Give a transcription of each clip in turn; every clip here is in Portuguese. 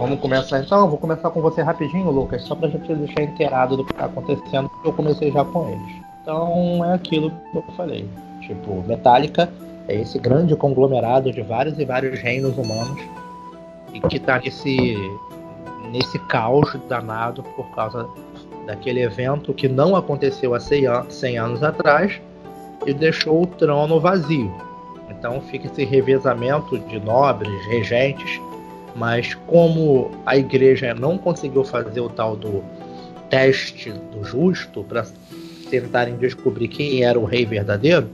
Vamos começar então? Eu vou começar com você rapidinho, Lucas, só pra gente deixar inteirado do que tá acontecendo, porque eu comecei já com eles. Então é aquilo que eu falei. Tipo, Metallica é esse grande conglomerado de vários e vários reinos humanos e que tá nesse caos danado por causa daquele evento que não aconteceu há 100 anos atrás e deixou o trono vazio. Então fica esse revezamento de nobres, regentes, mas como a igreja não conseguiu fazer o tal do teste do justo para tentarem descobrir quem era o rei verdadeiro,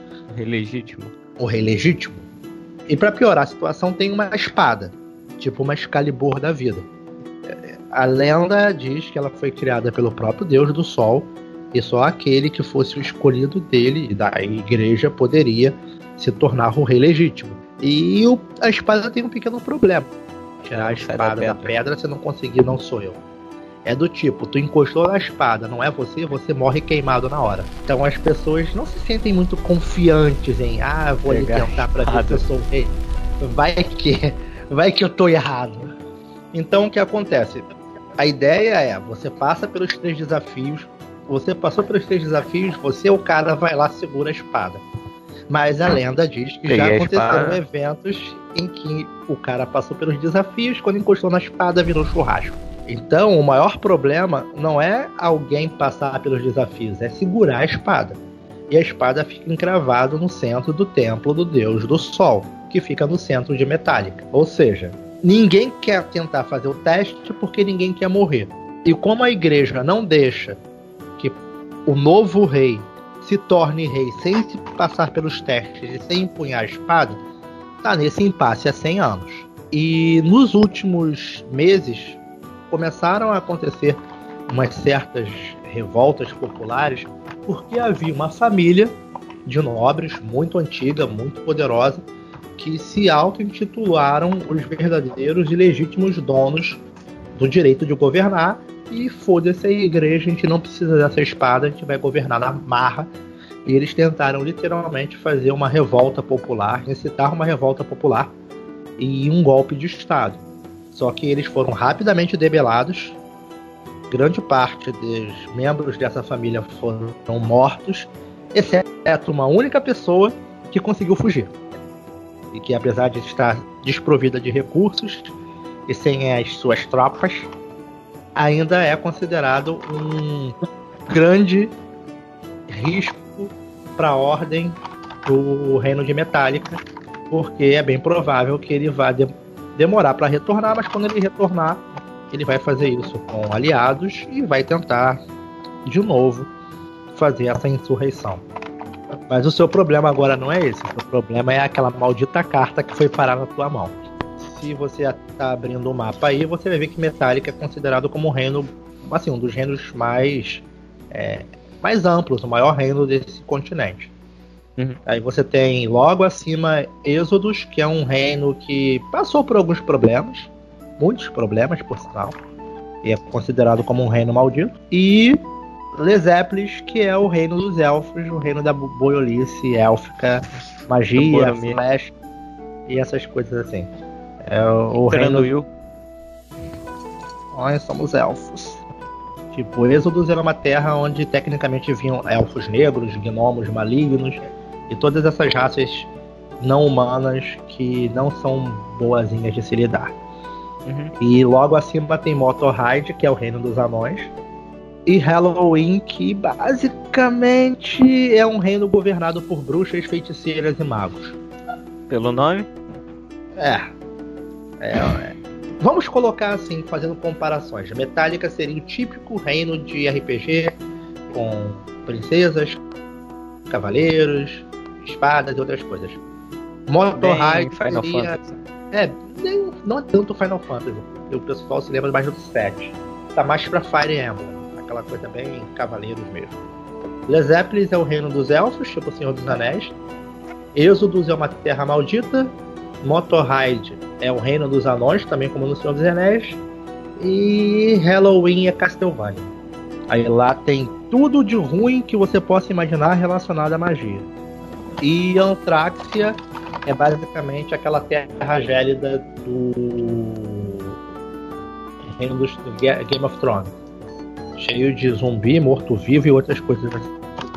o rei legítimo, e para piorar a situação tem uma espada, tipo uma Excalibur da vida. A lenda diz que ela foi criada pelo próprio Deus do Sol e só aquele que fosse o escolhido dele e da igreja poderia se tornar o rei legítimo. E a espada tem um pequeno problema. Tirar a espada da pedra, se não conseguir, não sou eu. É do tipo, tu encostou na espada, não é você morre queimado na hora. Então as pessoas não se sentem muito confiantes em vou ali tentar pra ver se eu sou o rei. Vai que eu tô errado. Então o que acontece? A ideia é, você passa pelos 3 desafios, você passou pelos 3 desafios, você, o cara, vai lá, segura a espada. Mas a lenda diz que já aconteceram eventos em que o cara passou pelos desafios, quando encostou na espada virou churrasco. Então o maior problema não é alguém passar pelos desafios, é segurar a espada. E a espada fica encravada no centro do templo do Deus do Sol, que fica no centro de Metallica. Ou seja, ninguém quer tentar fazer o teste porque ninguém quer morrer. E como a igreja não deixa que o novo rei se torne rei sem se passar pelos testes e sem empunhar a espada, tá nesse impasse há 100 anos. E nos últimos meses começaram a acontecer umas certas revoltas populares porque havia uma família de nobres muito antiga, muito poderosa, que se auto-intitularam os verdadeiros e legítimos donos do direito de governar. E foda-se a igreja, a gente não precisa dessa espada, a gente vai governar na marra. E eles tentaram literalmente fazer uma revolta popular, incitar uma revolta popular e um golpe de Estado. Só que eles foram rapidamente debelados, grande parte dos membros dessa família foram mortos, exceto uma única pessoa que conseguiu fugir. E que, apesar de estar desprovida de recursos e sem as suas tropas, ainda é considerado um grande risco para a ordem do reino de Metallica, porque é bem provável que ele vá demorar para retornar, mas quando ele retornar, ele vai fazer isso com aliados e vai tentar de novo fazer essa insurreição. Mas o seu problema agora não é esse, o seu problema é aquela maldita carta que foi parar na tua mão. Se você está abrindo o mapa aí, você vai ver que Metallica é considerado como um reino, assim, um dos reinos mais amplos, o maior reino desse continente. Aí você tem logo acima Êxodos, que é um reino que passou por alguns problemas, muitos problemas por sinal, e é considerado como um reino maldito. E Leséplis, que é o reino dos elfos, o reino da boiolice élfica, magia, flash e essas coisas assim. É o reino. Nós somos elfos. Tipo, Êxodos era uma terra onde tecnicamente vinham elfos negros, gnomos malignos e todas essas raças não humanas que não são boazinhas de se lidar. E logo acima tem Motorride, que é o reino dos anões, e Halloween, que basicamente é um reino governado por bruxas, feiticeiras e magos. Pelo nome? Vamos colocar assim, fazendo comparações. Metallica seria o típico reino de RPG, com princesas, cavaleiros, espadas e outras coisas. Motorride Final seria... Fantasy. Não é tanto Final Fantasy. O pessoal se lembra mais do 7. Tá mais pra Fire Emblem, aquela coisa bem cavaleiros mesmo. Leséplis é o reino dos elfos, tipo o Senhor dos Anéis. Êxodos é uma terra maldita. Motorride é o reino dos anões, também como no Senhor dos Anéis. E Halloween é Castlevania. Aí lá tem tudo de ruim que você possa imaginar relacionado à magia. E Antráxia é basicamente aquela terra gélida reino do Game of Thrones. Cheio de zumbi, morto-vivo e outras coisas assim.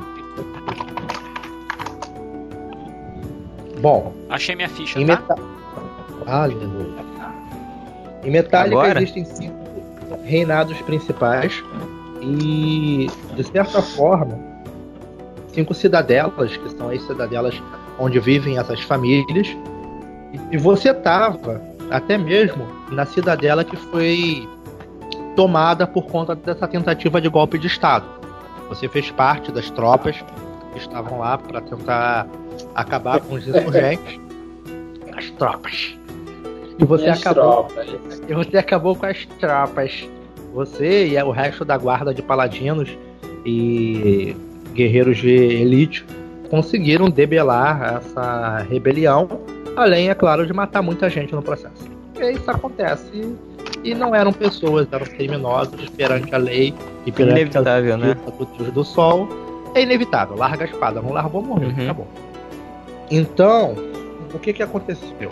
Bom, achei minha ficha, em tá? Aleluia. Em Metallica Agora? existem 5 reinados principais e, de certa forma, 5 cidadelas, que são as cidadelas onde vivem essas famílias. E você estava até mesmo na cidadela que foi tomada por conta dessa tentativa de golpe de Estado. Você fez parte das tropas que estavam lá para tentar acabar com os insurgentes. As tropas. E você acabou com as tropas. Você e o resto da guarda de paladinos e guerreiros de elite conseguiram debelar essa rebelião, além, é claro, de matar muita gente no processo. E isso acontece. E não eram pessoas, eram criminosos perante a lei e perante inevitável, né? do Deus do Sol. É inevitável. Larga a espada. Não largou, morreu. Acabou. Então, o que aconteceu?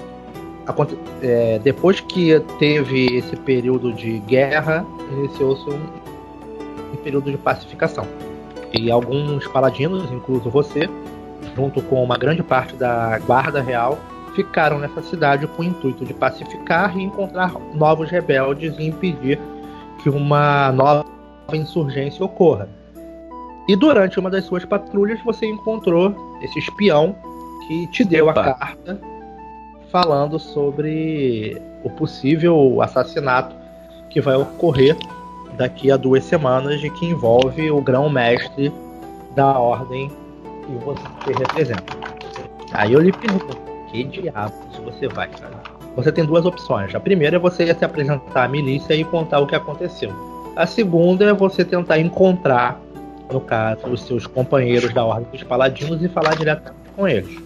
Depois que teve esse período de guerra, iniciou-se um período de pacificação. E alguns paladinos, incluso você, junto com uma grande parte da guarda real, ficaram nessa cidade com o intuito de pacificar e encontrar novos rebeldes e impedir que uma nova insurgência ocorra. E durante uma das suas patrulhas você encontrou esse espião que te deu a carta falando sobre o possível assassinato que vai ocorrer daqui a 2 semanas e que envolve o grão-mestre da ordem que você representa. Aí eu lhe pergunto, que diabos você vai, cara? Você tem 2 opções. A primeira é você se apresentar à milícia e contar o que aconteceu. A segunda é você tentar encontrar, no caso, os seus companheiros da Ordem dos Paladinos e falar diretamente com eles.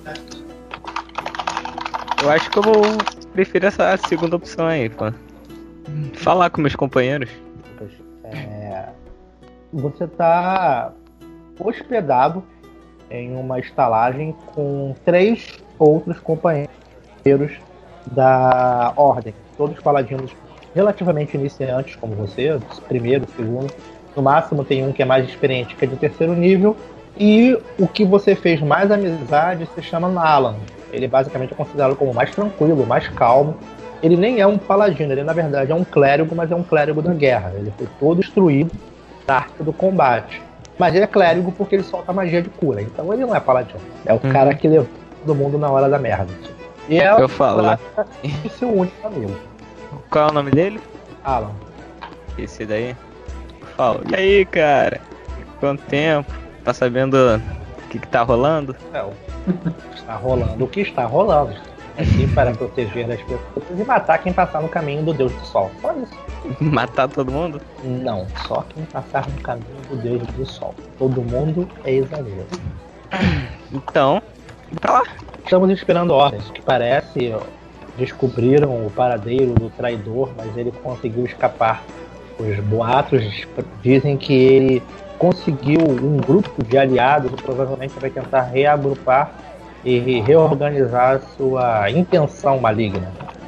Eu acho que eu vou preferir essa segunda opção aí, pô. Falar com meus companheiros. Você está hospedado em uma estalagem com 3 outros companheiros da Ordem. Todos paladinos relativamente iniciantes, como você, primeiro, segundo. No máximo tem um que é mais experiente, que é de 3º nível. E o que você fez mais amizade se chama Nalan. Ele basicamente é considerado como mais tranquilo, mais calmo. Ele nem é um paladino, ele na verdade é um clérigo, mas é um clérigo da guerra. Ele foi todo instruído na arte do combate. Mas ele é clérigo porque ele solta magia de cura. Então ele não é paladino. É o cara que levou todo mundo na hora da merda. E é eu falo, né? O seu único amigo. Qual é o nome dele? Alan. Esse daí? Eu falo. E aí, cara? Quanto tempo? Tá sabendo o que tá rolando? Está rolando o que está rolando. Aqui para proteger as pessoas e matar quem passar no caminho do Deus do Sol. Só isso. Matar todo mundo? Não, só quem passar no caminho do Deus do Sol. Todo mundo é exagero. Então, pra lá. Estamos esperando ordens, que parece descobriram o paradeiro do traidor, mas ele conseguiu escapar. Os boatos dizem que ele conseguiu um grupo de aliados e provavelmente vai tentar reagrupar e reorganizar sua intenção maligna.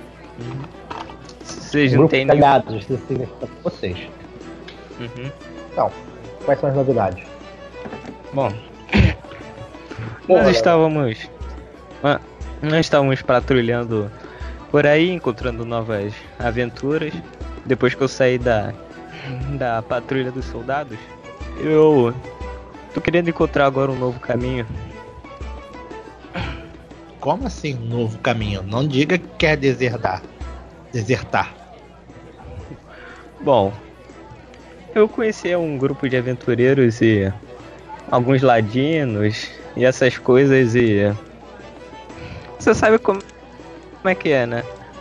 Vocês um grupo entendem? de aliados, isso significa vocês. Então, quais são as novidades? Bom, nós estávamos patrulhando por aí, encontrando novas aventuras. Depois que eu saí da patrulha dos soldados, eu tô querendo encontrar agora um novo caminho. Como assim, novo caminho? Não diga que quer desertar. Bom, eu conheci um grupo de aventureiros e alguns ladinos e essas coisas e... Você sabe como é que é, né?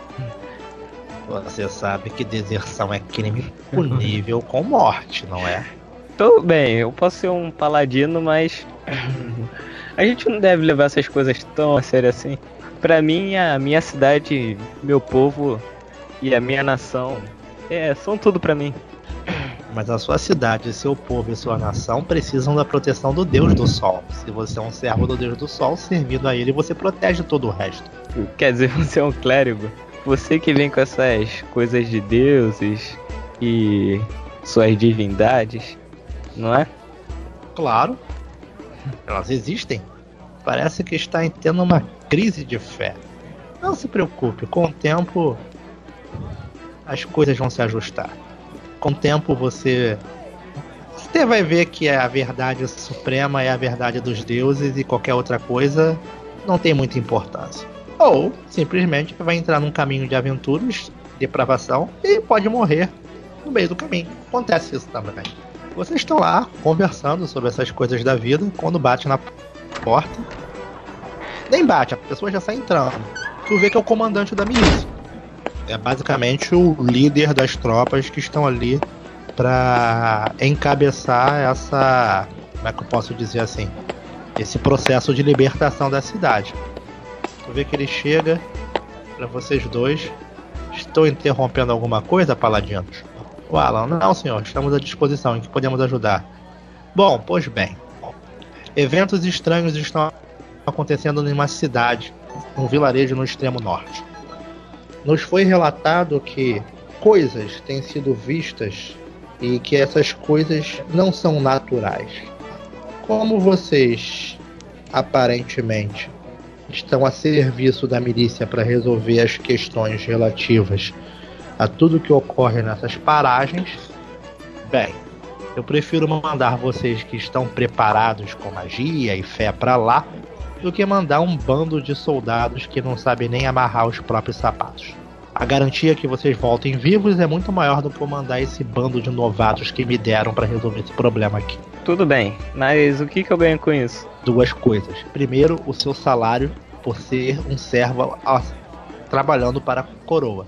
Você sabe que deserção é crime punível com morte, não é? Tudo bem, eu posso ser um paladino, mas a gente não deve levar essas coisas tão a sério assim. Pra mim, a minha cidade, meu povo e a minha nação são tudo pra mim. Mas a sua cidade, seu povo e sua nação precisam da proteção do Deus do Sol. Se você é um servo do Deus do Sol, servindo a ele, você protege todo o resto. Quer dizer, você é um clérigo? Você que vem com essas coisas de deuses e suas divindades, não é? Claro, elas existem. Parece que está tendo uma crise de fé. Não se preocupe, com o tempo as coisas vão se ajustar. Com o tempo você vai ver que a verdade suprema é a verdade dos deuses e qualquer outra coisa não tem muita importância. Ou simplesmente vai entrar num caminho de aventuras, depravação e pode morrer no meio do caminho. Acontece isso também. Vocês estão lá conversando sobre essas coisas da vida quando bate na porta. Nem bate, a pessoa já sai entrando. Tu vê que é o comandante da milícia. É basicamente o líder das tropas que estão ali para encabeçar essa, como é que eu posso dizer assim, esse processo de libertação da cidade. Tu vê que ele chega para vocês dois. Estou interrompendo alguma coisa, paladinos? O Alan, não senhor, estamos à disposição, em que podemos ajudar? Bom, pois bem, eventos estranhos estão acontecendo em uma cidade, um vilarejo no extremo norte. Nos foi relatado que coisas têm sido vistas e que essas coisas não são naturais. Como vocês aparentemente estão a serviço da milícia para resolver as questões relativas a tudo que ocorre nessas paragens, bem, eu prefiro mandar vocês que estão preparados com magia e fé para lá do que mandar um bando de soldados que não sabem nem amarrar os próprios sapatos. A garantia que vocês voltem vivos é muito maior do que eu mandar esse bando de novatos que me deram para resolver esse problema aqui. Tudo bem, mas o que eu ganho com isso? Duas coisas. Primeiro, o seu salário por ser um servo trabalhando para a coroa.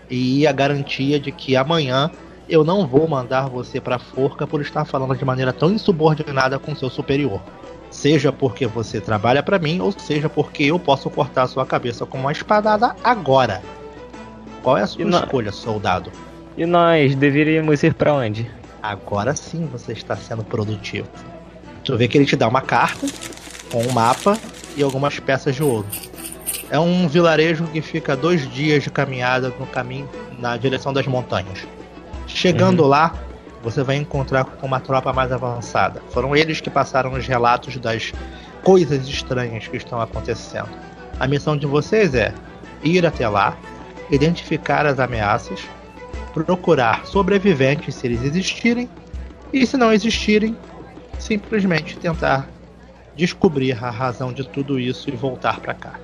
E a garantia de que amanhã eu não vou mandar você para a forca por estar falando de maneira tão insubordinada com seu superior. Seja porque você trabalha para mim, ou seja porque eu posso cortar sua cabeça com uma espadada agora. Qual é a sua escolha, soldado? E nós deveríamos ir para onde? Agora sim você está sendo produtivo. Tu vê que ele te dá uma carta, com um mapa e algumas peças de ouro. É um vilarejo que fica 2 dias de caminhada no caminho na direção das montanhas. Chegando lá, você vai encontrar com uma tropa mais avançada. Foram eles que passaram os relatos das coisas estranhas que estão acontecendo. A missão de vocês é ir até lá, identificar as ameaças, procurar sobreviventes se eles existirem, e se não existirem, simplesmente tentar descobrir a razão de tudo isso e voltar para cá.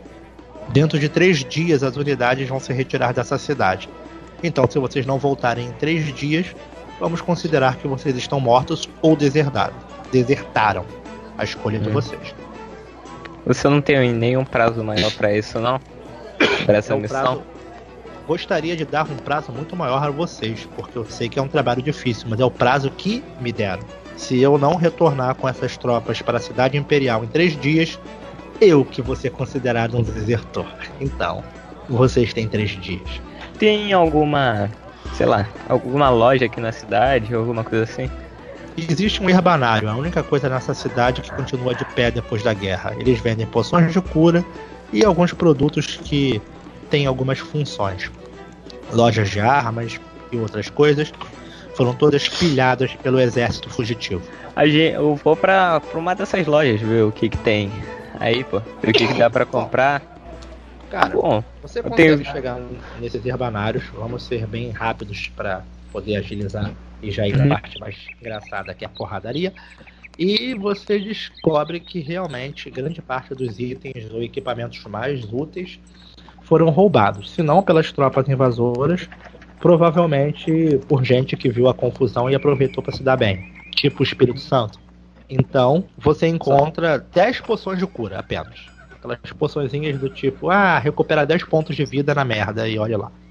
Dentro de 3 dias as unidades vão se retirar dessa cidade. Então, se vocês não voltarem em 3 dias, vamos considerar que vocês estão mortos ou desertaram. A escolha de vocês. Você não tem nenhum prazo maior para isso, não? Para essa missão? Gostaria de dar um prazo muito maior a vocês, porque eu sei que é um trabalho difícil, mas é o prazo que me deram. Se eu não retornar com essas tropas para a cidade imperial em 3 dias, eu que vou ser considerado um desertor. Então, vocês têm 3 dias. Tem alguma, sei lá, alguma loja aqui na cidade, alguma coisa assim? Existe um herbanário, a única coisa nessa cidade que continua de pé depois da guerra. Eles vendem poções de cura e alguns produtos que têm algumas funções. Lojas de armas e outras coisas foram todas pilhadas pelo exército fugitivo. Eu vou pra uma dessas lojas ver o que tem aí, pô. Ver o que dá pra comprar. Cara, bom, você consegue chegar nesses herbanários. Vamos ser bem rápidos para poder agilizar e já ir pra parte mais engraçada, que é a porradaria. E você descobre que realmente grande parte dos itens ou equipamentos mais úteis foram roubados. Se não pelas tropas invasoras, provavelmente por gente que viu a confusão e aproveitou para se dar bem. Tipo o Espírito Santo. Então, você encontra 10 poções de cura apenas. Aquelas poçõezinhas do tipo, recupera 10 pontos de vida na merda e olha lá.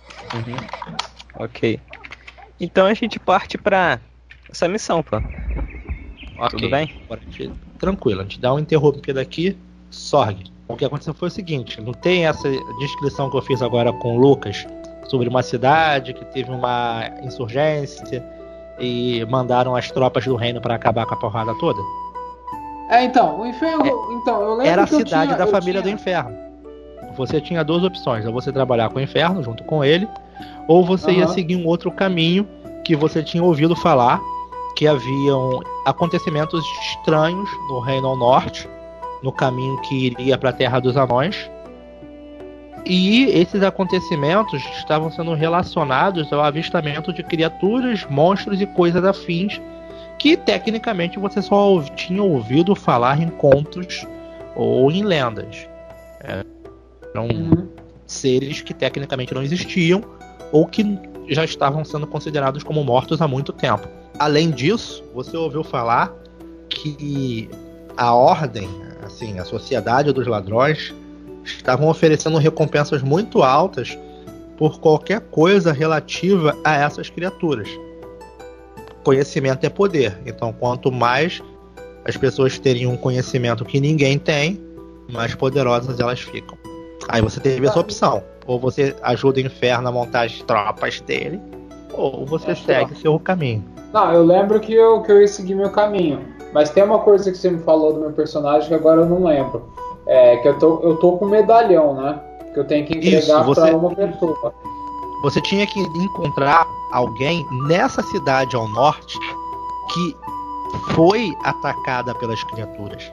Ok. Então a gente parte pra essa missão, pô. Okay. Tudo bem? Tranquilo, a gente dá uma interrompida aqui. Sorg. O que aconteceu foi o seguinte, não tem essa descrição que eu fiz agora com o Lucas sobre uma cidade que teve uma insurgência e mandaram as tropas do reino para acabar com a porrada toda? Então, o inferno. Então, eu lembro era a que cidade da família do inferno. você tinha duas opções: ou você trabalhar com o inferno junto com ele, ou você ia seguir um outro caminho que você tinha ouvido falar, que haviam acontecimentos estranhos no Reino ao Norte, no caminho que iria para a Terra dos Anões. E esses acontecimentos estavam sendo relacionados ao avistamento de criaturas, monstros e coisas afins, que tecnicamente você só tinha ouvido falar em contos ou em lendas. Eram seres que tecnicamente não existiam ou que já estavam sendo considerados como mortos há muito tempo. Além disso, você ouviu falar que a ordem, assim, a sociedade dos ladrões, estavam oferecendo recompensas muito altas por qualquer coisa relativa a essas criaturas. Conhecimento é poder, então quanto mais as pessoas teriam um conhecimento que ninguém tem, mais poderosas elas ficam. Aí você teve essa opção: ou você ajuda o inferno a montar as tropas dele, ou você segue seu caminho. Não, eu lembro que eu ia seguir meu caminho, mas tem uma coisa que você me falou do meu personagem que agora eu não lembro. Que eu tô com um medalhão, né? Que eu tenho que entregar para uma pessoa. Você tinha que encontrar alguém nessa cidade ao norte que foi atacada pelas criaturas.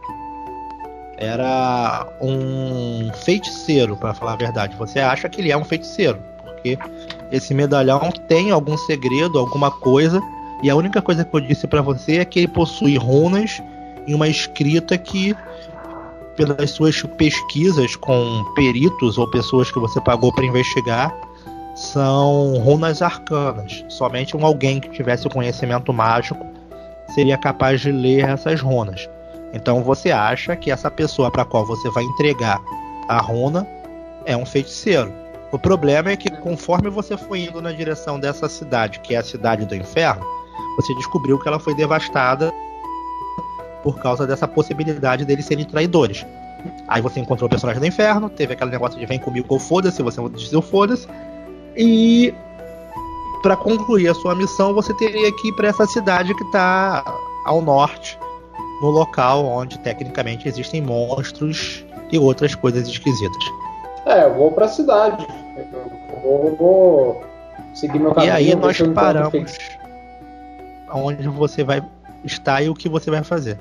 Era um feiticeiro, para falar a verdade. Você acha que ele é um feiticeiro, porque esse medalhão tem algum segredo, alguma coisa, e a única coisa que eu disse para você é que ele possui runas em uma escrita que, pelas suas pesquisas com peritos ou pessoas que você pagou para investigar, são runas arcanas. Somente alguém que tivesse o conhecimento mágico seria capaz de ler essas runas. Então você acha que essa pessoa para a qual você vai entregar a runa é um feiticeiro. O problema é que conforme você foi indo na direção dessa cidade, que é a cidade do inferno, você descobriu que ela foi devastada por causa dessa possibilidade deles serem traidores. Aí você encontrou o personagem do inferno, teve aquele negócio de vem comigo ou foda-se, você disse o foda-se, e para concluir a sua missão você teria que ir para essa cidade que está ao norte, no local onde tecnicamente existem monstros e outras coisas esquisitas. Eu vou para a cidade, eu vou seguir meu caminho. E aí nós paramos onde você vai estar e o que você vai fazer.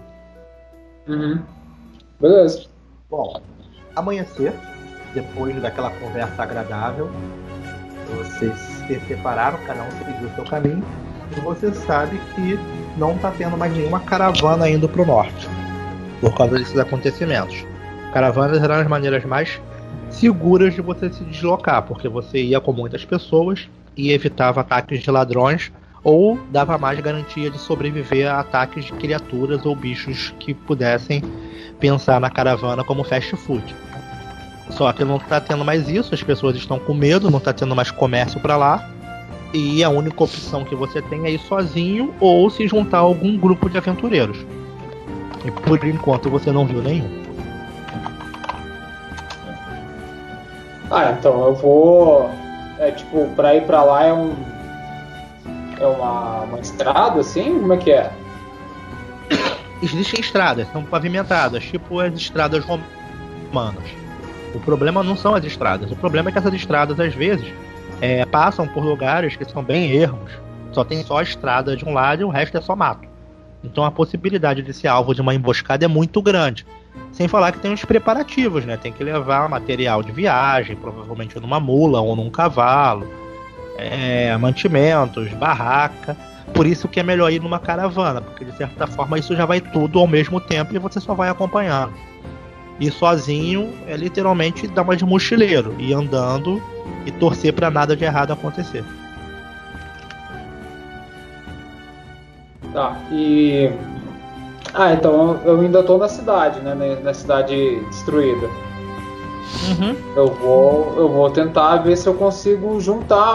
Beleza. Bom, amanhecer, depois daquela conversa agradável, vocês se separaram, cada um seguiu o seu caminho, e você sabe que não está tendo mais nenhuma caravana indo para o norte, por causa desses acontecimentos. Caravanas eram as maneiras mais seguras de você se deslocar, porque você ia com muitas pessoas e evitava ataques de ladrões, ou dava mais garantia de sobreviver a ataques de criaturas ou bichos que pudessem pensar na caravana como fast food. Só que não está tendo mais isso, as pessoas estão com medo, não está tendo mais comércio para lá, e a única opção que você tem é ir sozinho ou se juntar a algum grupo de aventureiros. E por enquanto você não viu nenhum. Então eu vou... pra ir pra lá é uma estrada, assim? Como é que é? Existem estradas, são pavimentadas, tipo as estradas romanas. O problema não são as estradas, o problema é que essas estradas, às vezes, passam por lugares que são bem ermos. Só tem só a estrada de um lado e o resto é só mato. Então a possibilidade de ser alvo de uma emboscada é muito grande. Sem falar que tem os preparativos, né? Tem que levar material de viagem, provavelmente numa mula ou num cavalo, mantimentos, barraca. Por isso que é melhor ir numa caravana, porque de certa forma isso já vai tudo ao mesmo tempo e você só vai acompanhando. E sozinho é literalmente dar uma de mochileiro, ir andando e torcer para nada de errado acontecer. Então eu ainda tô na cidade, né? Na cidade destruída. Eu vou tentar ver se eu consigo juntar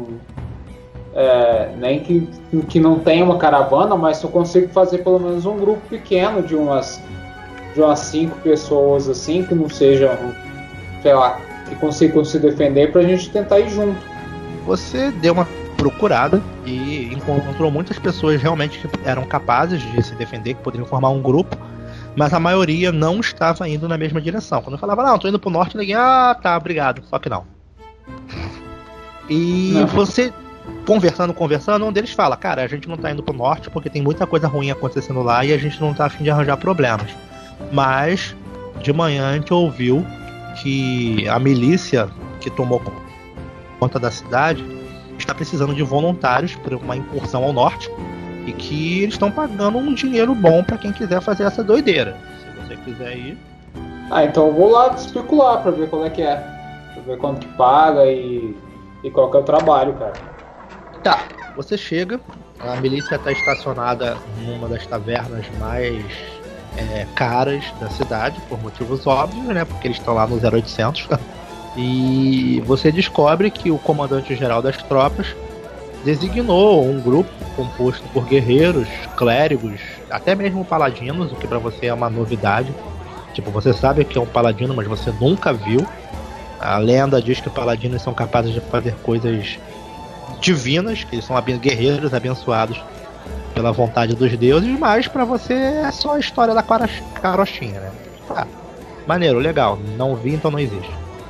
nem que não tenha uma caravana, mas se eu consigo fazer pelo menos um grupo pequeno de umas 5 pessoas assim, que não sejam, sei lá, que consigam se defender, pra gente tentar ir junto. Você deu uma procurada e encontrou muitas pessoas realmente que eram capazes de se defender, que poderiam formar um grupo, Mas a maioria não estava indo na mesma direção. Quando eu falava, não, tô indo pro norte, ninguém, tá, obrigado. Só que não. E Não. você, conversando, um deles fala, cara, a gente não tá indo pro norte porque tem muita coisa ruim acontecendo lá e a gente não tá a fim de arranjar problemas. Mas, de manhã a gente ouviu que a milícia que tomou conta da cidade está precisando de voluntários para uma incursão ao norte e que eles estão pagando um dinheiro bom para quem quiser fazer essa doideira. Se você quiser ir... Então eu vou lá especular pra ver qual é que é. Pra ver quanto que paga e qual que é o trabalho, cara. Tá, você chega, a milícia está estacionada numa das tavernas mais caras da cidade, por motivos óbvios, né? Porque eles estão lá no 0800. E você descobre que o comandante-geral das tropas designou um grupo composto por guerreiros, clérigos, até mesmo paladinos, o que pra você é uma novidade. Tipo, você sabe que é um paladino, mas você nunca viu. A lenda diz que os paladinos são capazes de fazer coisas divinas, que eles são guerreiros abençoados pela vontade dos deuses, mas pra você é só a história da carochinha, né? Tá, maneiro, legal, não vi, então não existe.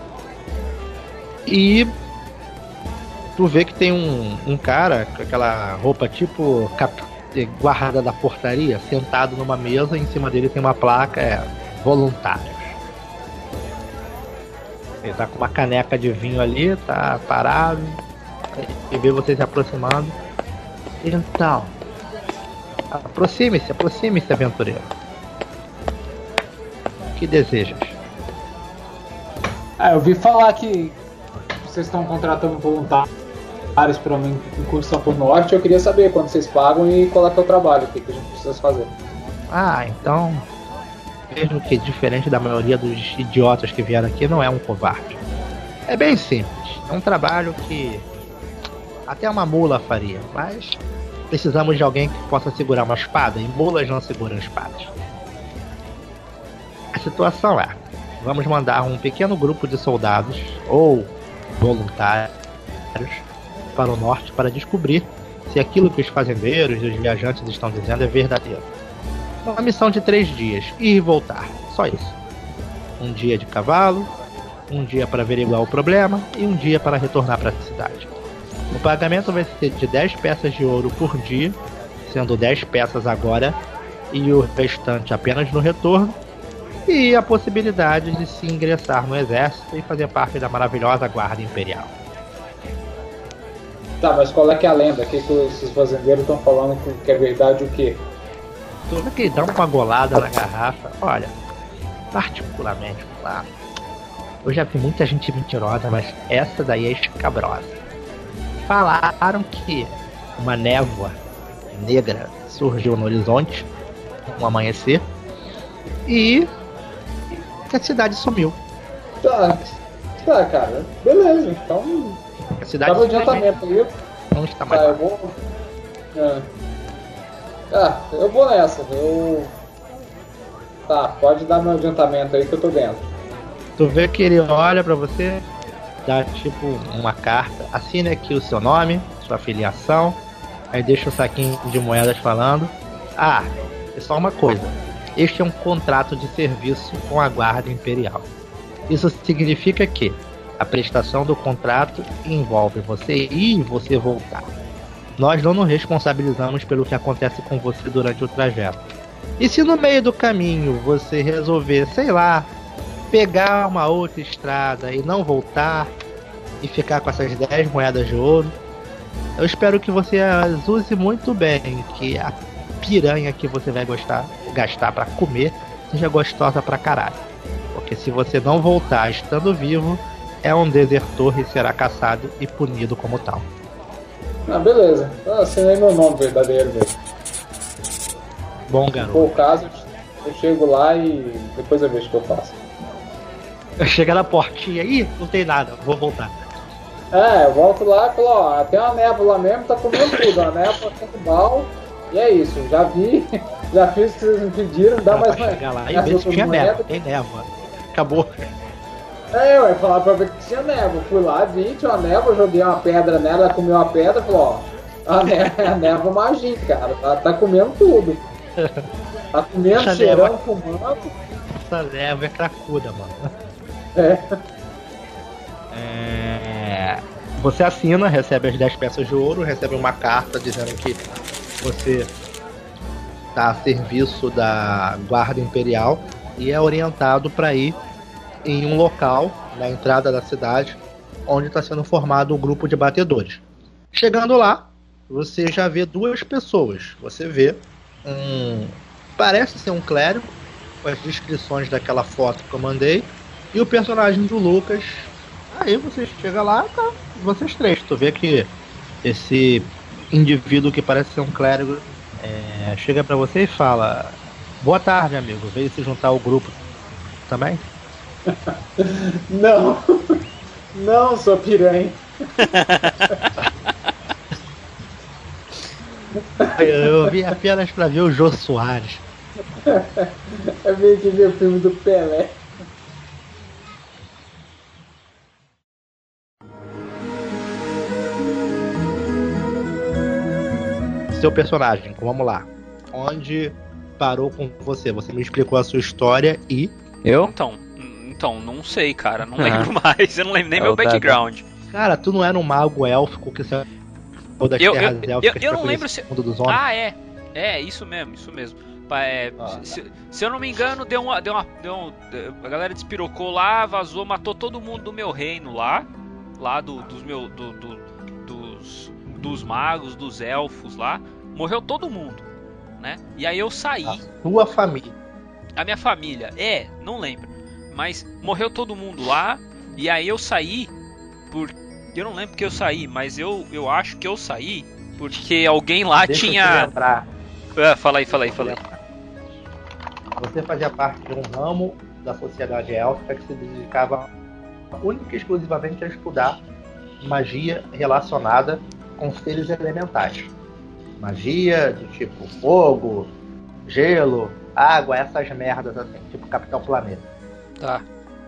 E tu vê que tem um cara com aquela roupa tipo guarda da portaria, sentado numa mesa, em cima dele tem uma placa, voluntários. Ele tá com uma caneca de vinho ali, tá parado, e vê você se aproximando. Então, aproxime-se, aventureiro. O que desejas? Eu vi falar que vocês estão contratando voluntários para uma incursão pro norte. Eu queria saber quanto vocês pagam e qual é que é o trabalho, o que a gente precisa fazer. Então, vejo que diferente da maioria dos idiotas que vieram aqui, não é um covarde. É bem simples, é um trabalho que até uma mula faria, mas precisamos de alguém que possa segurar uma espada, e mulas não seguram espadas. A situação é, vamos mandar um pequeno grupo de soldados, ou voluntários, para o norte para descobrir se aquilo que os fazendeiros e os viajantes estão dizendo é verdadeiro. Uma missão de 3 dias, ir e voltar, só isso. Um dia de cavalo, um dia para averiguar o problema e um dia para retornar para a cidade. O pagamento vai ser de 10 peças de ouro por dia, sendo 10 peças agora e o restante apenas no retorno, e a possibilidade de se ingressar no exército e fazer parte da maravilhosa guarda imperial. Tá, mas qual é que é a lenda? O que esses fazendeiros estão falando que é verdade o quê? Toda que dá uma golada na garrafa, olha, particularmente, claro, eu já vi muita gente mentirosa, mas essa daí é escabrosa. Falaram que uma névoa negra surgiu no horizonte, um amanhecer, e que a cidade sumiu. Tá, cara, beleza, então A cidade dá no adiantamento aí. não está mais Tá, lá. eu vou. Eu vou nessa. Tá, pode dar meu adiantamento aí que eu tô dentro. Tu vê que ele olha pra você, dá tipo uma carta, assina aqui o seu nome, sua filiação, aí deixa um saquinho de moedas falando. É só uma coisa, este é um contrato de serviço com a guarda imperial. Isso significa que a prestação do contrato envolve você ir e você voltar. Nós não nos responsabilizamos pelo que acontece com você durante o trajeto. E se no meio do caminho você resolver, sei lá, pegar uma outra estrada e não voltar e ficar com essas 10 moedas de ouro, eu espero que você as use muito bem, que a piranha que você vai gastar pra comer seja gostosa pra caralho. Porque se você não voltar estando vivo, é um desertor e será caçado e punido como tal. Beleza. Assinei meu nome verdadeiro mesmo. Bom, Se garoto. for o caso, eu chego lá e depois eu vejo o que eu faço. Chega na portinha aí, não tem nada, vou voltar. Eu volto lá e falo, tem uma névoa lá mesmo, tá comendo tudo, a névoa tá com bal, e é isso, já vi, já fiz o que vocês me pediram, dá mais uma. Chegar lá e ver se tinha névoa, tem névoa. Acabou. Eu ia falar pra ver que tinha névoa, fui lá, vi, tinha uma névoa, joguei uma pedra nela, ela comeu uma pedra, falou, a névoa magia, cara, tá comendo tudo. Tá comendo, Essa cheirando, fumando. Essa leva é cracuda, mano. Você assina, recebe as 10 peças de ouro, recebe uma carta dizendo que você está a serviço da Guarda Imperial e é orientado para ir em um local na entrada da cidade onde está sendo formado um grupo de batedores. Chegando lá, você já vê duas pessoas. Você vê parece ser um clérigo, com as descrições daquela foto que eu mandei, e o personagem do Lucas. Aí você chega lá, tá, vocês três. Tu vê que esse indivíduo que parece ser um clérigo chega pra você e fala: boa tarde, amigo, veio se juntar ao grupo também? Não, sua piranha. Eu vim apenas pra ver o Jô Soares. Eu vim aqui ver o filme do Pelé. Seu personagem, vamos lá. Onde parou com você? Você me explicou a sua história e... Eu? Então, não sei, cara. Não lembro mais. Eu não lembro nem meu background. Cara, tu não era um mago élfico que você... das terras élficas eu não lembro se... mundo dos homens? Ah, é. Isso mesmo. Se eu não me engano, a galera despirocou lá, vazou, matou todo mundo do meu reino lá dos magos, dos elfos lá, morreu todo mundo, né? E aí eu saí. A sua família? A minha família, não lembro, mas morreu todo mundo lá, e aí eu saí eu não lembro porque eu saí, mas eu acho que eu saí porque alguém lá tinha... Fala aí. Você fazia parte de um ramo da sociedade élfica que se dedicava única e exclusivamente a estudar magia relacionada com seres elementais. Magia de tipo fogo, gelo, água, essas merdas assim, tipo Capitão Planeta. Tá.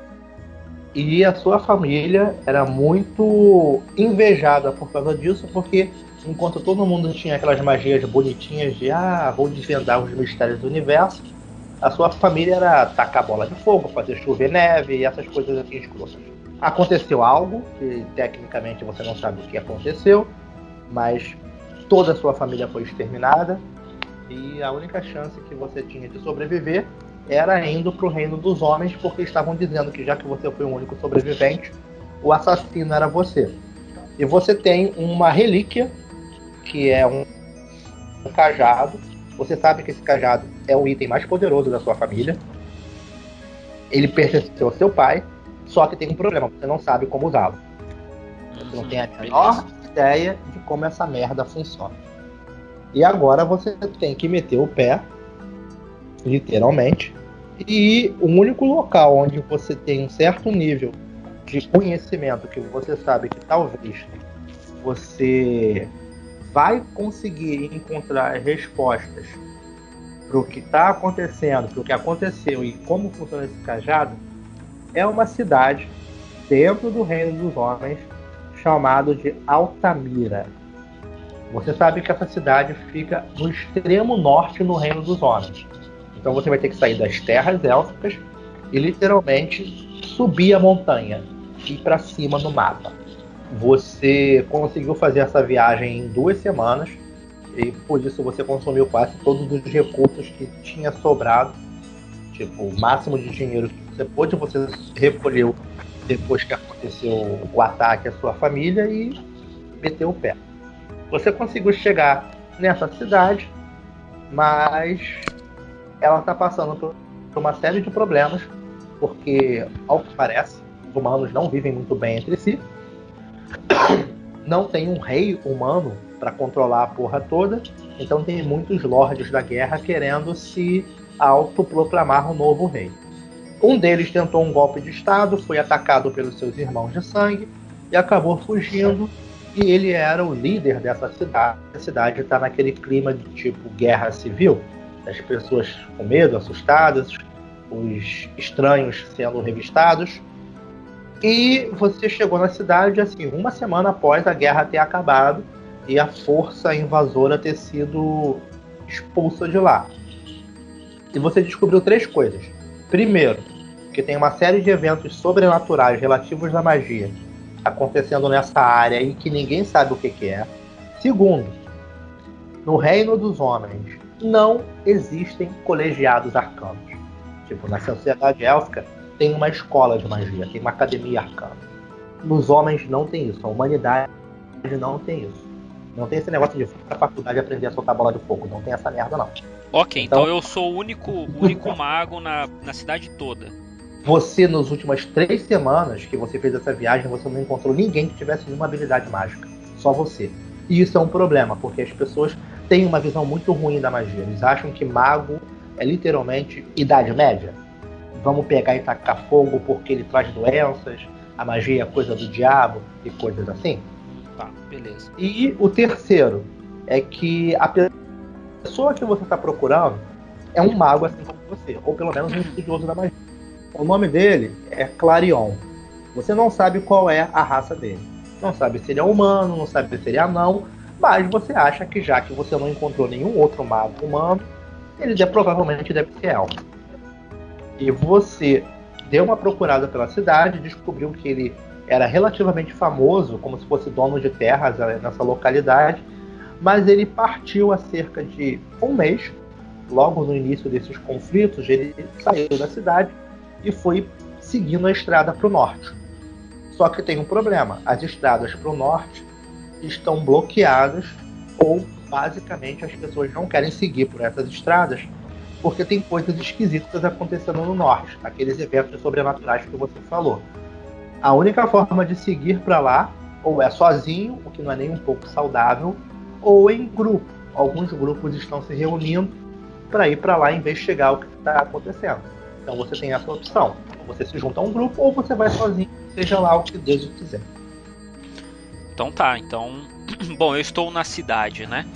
E a sua família era muito invejada por causa disso, porque enquanto todo mundo tinha aquelas magias bonitinhas de vou desvendar os mistérios do universo, a sua família era tacar bola de fogo, fazer chover neve e essas coisas assim escrotas. Aconteceu algo, que tecnicamente você não sabe o que aconteceu, mas toda a sua família foi exterminada e a única chance que você tinha de sobreviver era indo para o reino dos homens, porque estavam dizendo que já que você foi o único sobrevivente, o assassino era você. E você tem uma relíquia, que é um cajado. Você sabe que esse cajado é o item mais poderoso da sua família. Ele pertenceu ao seu pai, só que tem um problema, você não sabe como usá-lo. Você não tem a menor ideia de como essa merda funciona. E agora você tem que meter o pé, literalmente, e o único local onde você tem um certo nível de conhecimento que você sabe que talvez você vai conseguir encontrar respostas para o que está acontecendo, para o que aconteceu e como funciona esse cajado, é uma cidade dentro do reino dos homens chamado de Altamira. Você sabe que essa cidade fica no extremo norte no reino dos homens. Então você vai ter que sair das terras élficas e literalmente subir a montanha, ir para cima no mapa. Você conseguiu fazer essa viagem em 2 semanas e por isso você consumiu quase todos os recursos que tinha sobrado. Tipo, o máximo de dinheiro que você pôde, você recolheu depois que aconteceu o ataque à sua família e meteu o pé. Você conseguiu chegar nessa cidade, mas ela está passando por uma série de problemas, porque, ao que parece, os humanos não vivem muito bem entre si. Não tem um rei humano para controlar a porra toda, então tem muitos lordes da guerra querendo se autoproclamar um novo rei. Um deles tentou um golpe de estado, foi atacado pelos seus irmãos de sangue e acabou fugindo, e ele era o líder dessa cidade. A cidade está naquele clima de tipo guerra civil, as pessoas com medo, assustadas, os estranhos sendo revistados. E você chegou na cidade assim, 1 semana após a guerra ter acabado e a força invasora ter sido expulsa de lá. E você descobriu 3 coisas. Primeiro, que tem uma série de eventos sobrenaturais relativos à magia acontecendo nessa área e que ninguém sabe o que é. Segundo, no reino dos homens não existem colegiados arcanos. Tipo, na sociedade élfica tem uma escola de magia, tem uma academia arcana. Nos homens não tem isso, a humanidade não tem isso. Não tem esse negócio de ir pra faculdade e aprender a soltar bola de fogo, não tem essa merda não. Ok, então eu sou o único mago na cidade toda. Você, nas últimas 3 semanas que você fez essa viagem, você não encontrou ninguém que tivesse nenhuma habilidade mágica. Só você. E isso é um problema, porque as pessoas têm uma visão muito ruim da magia. Eles acham que mago é literalmente Idade Média. Vamos pegar e tacar fogo porque ele traz doenças, a magia é coisa do diabo e coisas assim. Tá, beleza. E o terceiro é que a pessoa que você está procurando é um mago assim como você, ou pelo menos um estudioso da magia. O nome dele é Clarion. Você não sabe qual é a raça dele. Não sabe se ele é humano, não sabe se ele é anão, mas você acha que já que você não encontrou nenhum outro mago humano, ele provavelmente deve ser elfo. E você deu uma procurada pela cidade, descobriu que ele era relativamente famoso, como se fosse dono de terras nessa localidade, mas ele partiu há cerca de um mês, logo no início desses conflitos, ele saiu da cidade e foi seguindo a estrada para o norte. Só que tem um problema, as estradas para o norte estão bloqueadas ou basicamente as pessoas não querem seguir por essas estradas porque tem coisas esquisitas acontecendo no norte, aqueles eventos sobrenaturais que você falou. A única forma de seguir para lá ou é sozinho, o que não é nem um pouco saudável, ou em grupo. Alguns grupos estão se reunindo para ir para lá investigar o que está acontecendo. Então você tem essa opção. Você se junta a um grupo ou você vai sozinho, seja lá o que Deus quiser. Então tá, bom, eu estou na cidade, né?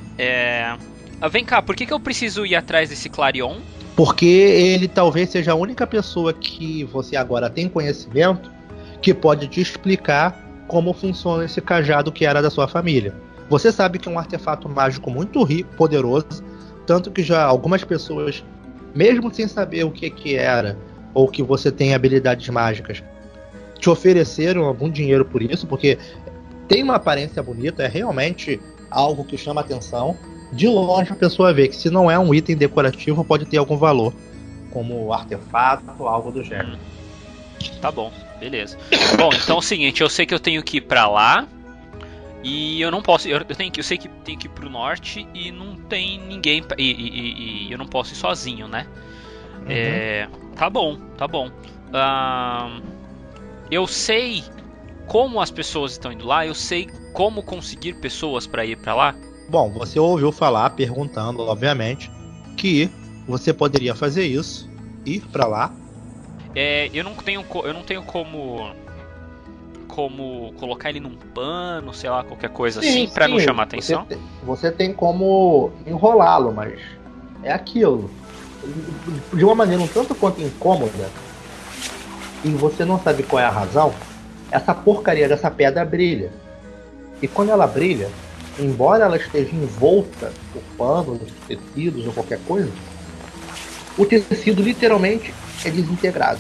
Vem cá, por que eu preciso ir atrás desse Clarion? Porque ele talvez seja a única pessoa que você agora tem conhecimento que pode te explicar como funciona esse cajado que era da sua família. Você sabe que é um artefato mágico muito rico, poderoso, tanto que já algumas pessoas, mesmo sem saber o que era, ou que você tem habilidades mágicas, te ofereceram algum dinheiro por isso, porque tem uma aparência bonita, é realmente algo que chama atenção. De longe a pessoa vê que se não é um item decorativo, pode ter algum valor, como artefato ou algo do gênero. Tá bom, beleza. Bom, então é o seguinte, eu sei que eu tenho que ir pra lá, e eu não posso, eu sei que tenho que ir pro norte e não tem ninguém, e eu não posso ir sozinho, né? Uhum. Tá bom. Eu sei como as pessoas estão indo lá, eu sei como conseguir pessoas para ir para lá. Bom, você ouviu falar, perguntando, obviamente, que você poderia fazer isso, ir para lá. Eu não tenho como colocar ele num pano, sei lá, qualquer coisa assim, para não chamar atenção. Você tem como enrolá-lo, mas é aquilo. De uma maneira um tanto quanto incômoda, e você não sabe qual é a razão, essa porcaria dessa pedra brilha. E quando ela brilha, embora ela esteja envolta por panos, tecidos ou qualquer coisa, o tecido literalmente é desintegrado.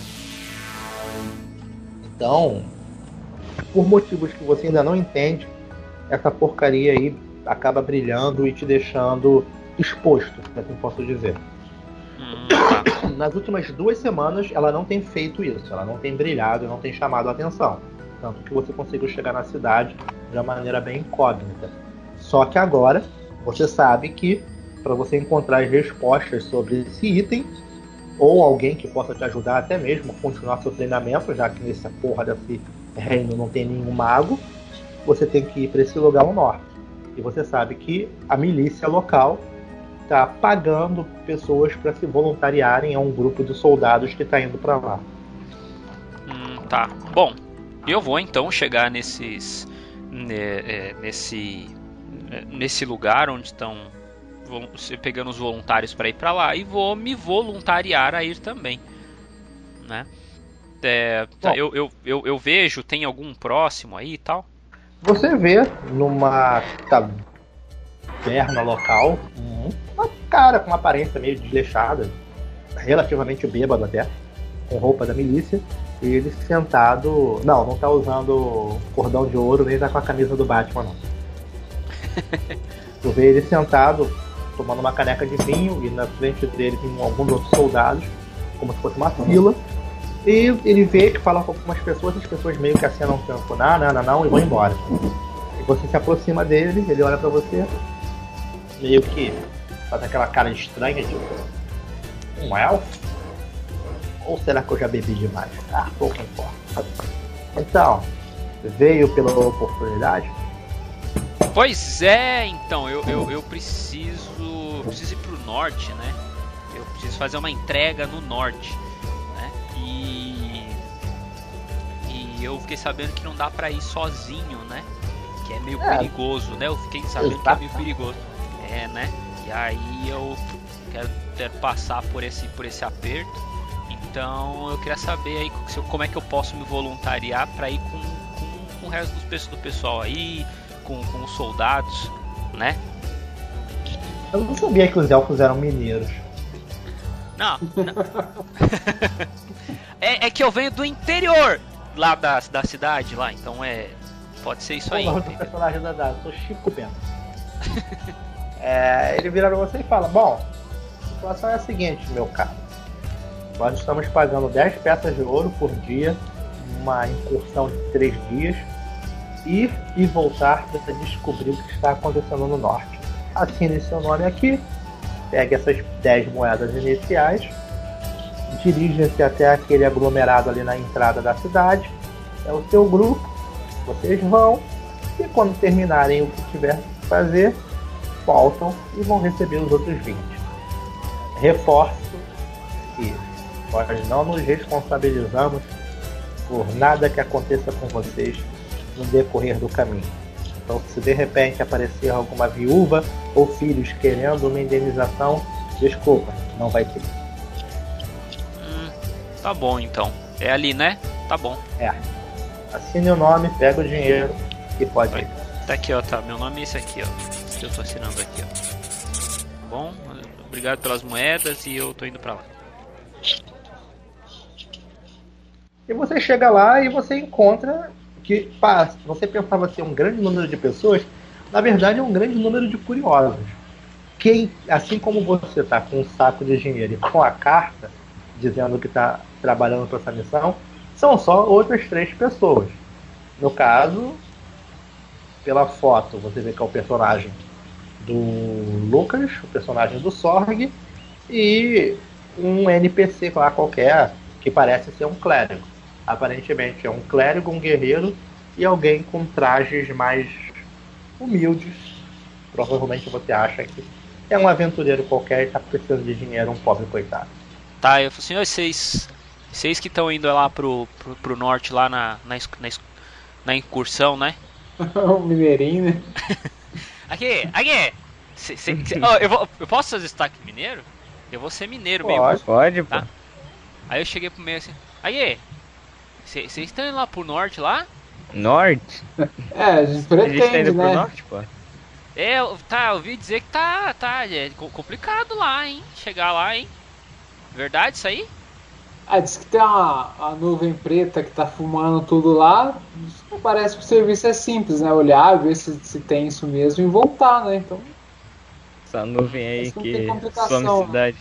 Então, por motivos que você ainda não entende, essa porcaria aí acaba brilhando e te deixando exposto, assim posso dizer. Nas últimas 2 semanas ela não tem feito isso, ela não tem brilhado, não tem chamado a atenção, tanto que você conseguiu chegar na cidade de uma maneira bem incógnita. Só que agora você sabe que para você encontrar as respostas sobre esse item, ou alguém que possa te ajudar até mesmo a continuar seu treinamento, já que nessa porra desse reino não tem nenhum mago, você tem que ir para esse lugar ao norte. E você sabe que a milícia local está pagando pessoas para se voluntariarem a um grupo de soldados que está indo para lá. Tá. Bom, eu vou então chegar nesse lugar onde estão pegando os voluntários para ir para lá e vou me voluntariar a ir também, né? Eu vejo, tem algum próximo aí e tal? Você vê numa taverna local uma cara com uma aparência meio desleixada, relativamente bêbado até, com roupa da milícia, e ele sentado. Não tá usando cordão de ouro, nem tá com a camisa do Batman, não. Tu vê ele sentado, tomando uma caneca de vinho, e na frente dele tem alguns outros soldados, como se fosse uma fila. E ele vê que fala com algumas pessoas, as pessoas meio que acenam o tempo, não, e vão embora. E você se aproxima dele, ele olha pra você, meio que faz aquela cara estranha de um elfo? Ou será que eu já bebi demais? Pouco importa. Então, veio pela oportunidade? Pois é, então, eu preciso ir pro norte, né? Eu preciso fazer uma entrega no norte, né? E eu fiquei sabendo que não dá pra ir sozinho, né? Que é meio perigoso, né? Eu fiquei sabendo que é meio perigoso. Né? E aí eu quero passar por esse aperto. Então eu queria saber aí como é que eu posso me voluntariar pra ir com o resto do pessoal aí, com os soldados, né? Eu não sabia que os elfos eram mineiros. Não. é que eu venho do interior lá da cidade lá, então pode ser isso aí. O personagem da Dada, eu sou Chico Bento. Ele vira pra você e fala: bom, a situação é a seguinte, meu caro. Nós estamos pagando 10 peças de ouro por dia, uma incursão de 3 dias, ir e voltar para descobrir o que está acontecendo no norte. Assine seu nome aqui, pegue essas 10 moedas iniciais, dirija-se até aquele aglomerado ali na entrada da cidade, é o seu grupo, vocês vão, e quando terminarem o que tiver que fazer, voltam e vão receber os outros 20. Reforço que nós não nos responsabilizamos por nada que aconteça com vocês no decorrer do caminho. Então, se de repente aparecer alguma viúva ou filhos querendo uma indenização, desculpa, não vai ter. Tá bom, então. É ali, né? Tá bom. Assine o nome, pega o dinheiro e pode ir. Tá aqui, ó, tá. Meu nome é esse aqui, ó. Que eu tô assinando aqui, ó. Bom, obrigado pelas moedas e eu tô indo pra lá. E você chega lá e você encontra que você pensava ser um grande número de pessoas, na verdade é um grande número de curiosos. Quem, assim como você está com um saco de dinheiro e com a carta dizendo que está trabalhando para essa missão, são só outras 3 pessoas. No caso, pela foto, você vê que é o personagem do Lucas, o personagem do Sorg e um NPC lá qualquer que parece ser um clérigo. Aparentemente é um clérigo, um guerreiro e alguém com trajes mais humildes. Provavelmente você acha que é um aventureiro qualquer e está precisando de dinheiro, um pobre coitado. Tá, eu falei assim, vocês que estão indo lá pro norte, lá na incursão, né? O mineirinho, né? Aqui! Eu posso fazer sotaque mineiro? Eu vou ser mineiro pode, mesmo. Pode, tá? pô. Aí eu cheguei pro meio assim, vocês estão indo lá pro norte lá? Norte? A gente pretende, tá indo né? pro norte, pô. Eu ouvi dizer que tá complicado lá, hein? Chegar lá, hein? Verdade isso aí? Diz que tem a nuvem preta que tá fumando tudo lá. Parece que o serviço é simples, né? Olhar, ver se tem isso mesmo e voltar, né? Então, essa nuvem aí que some né? cidade.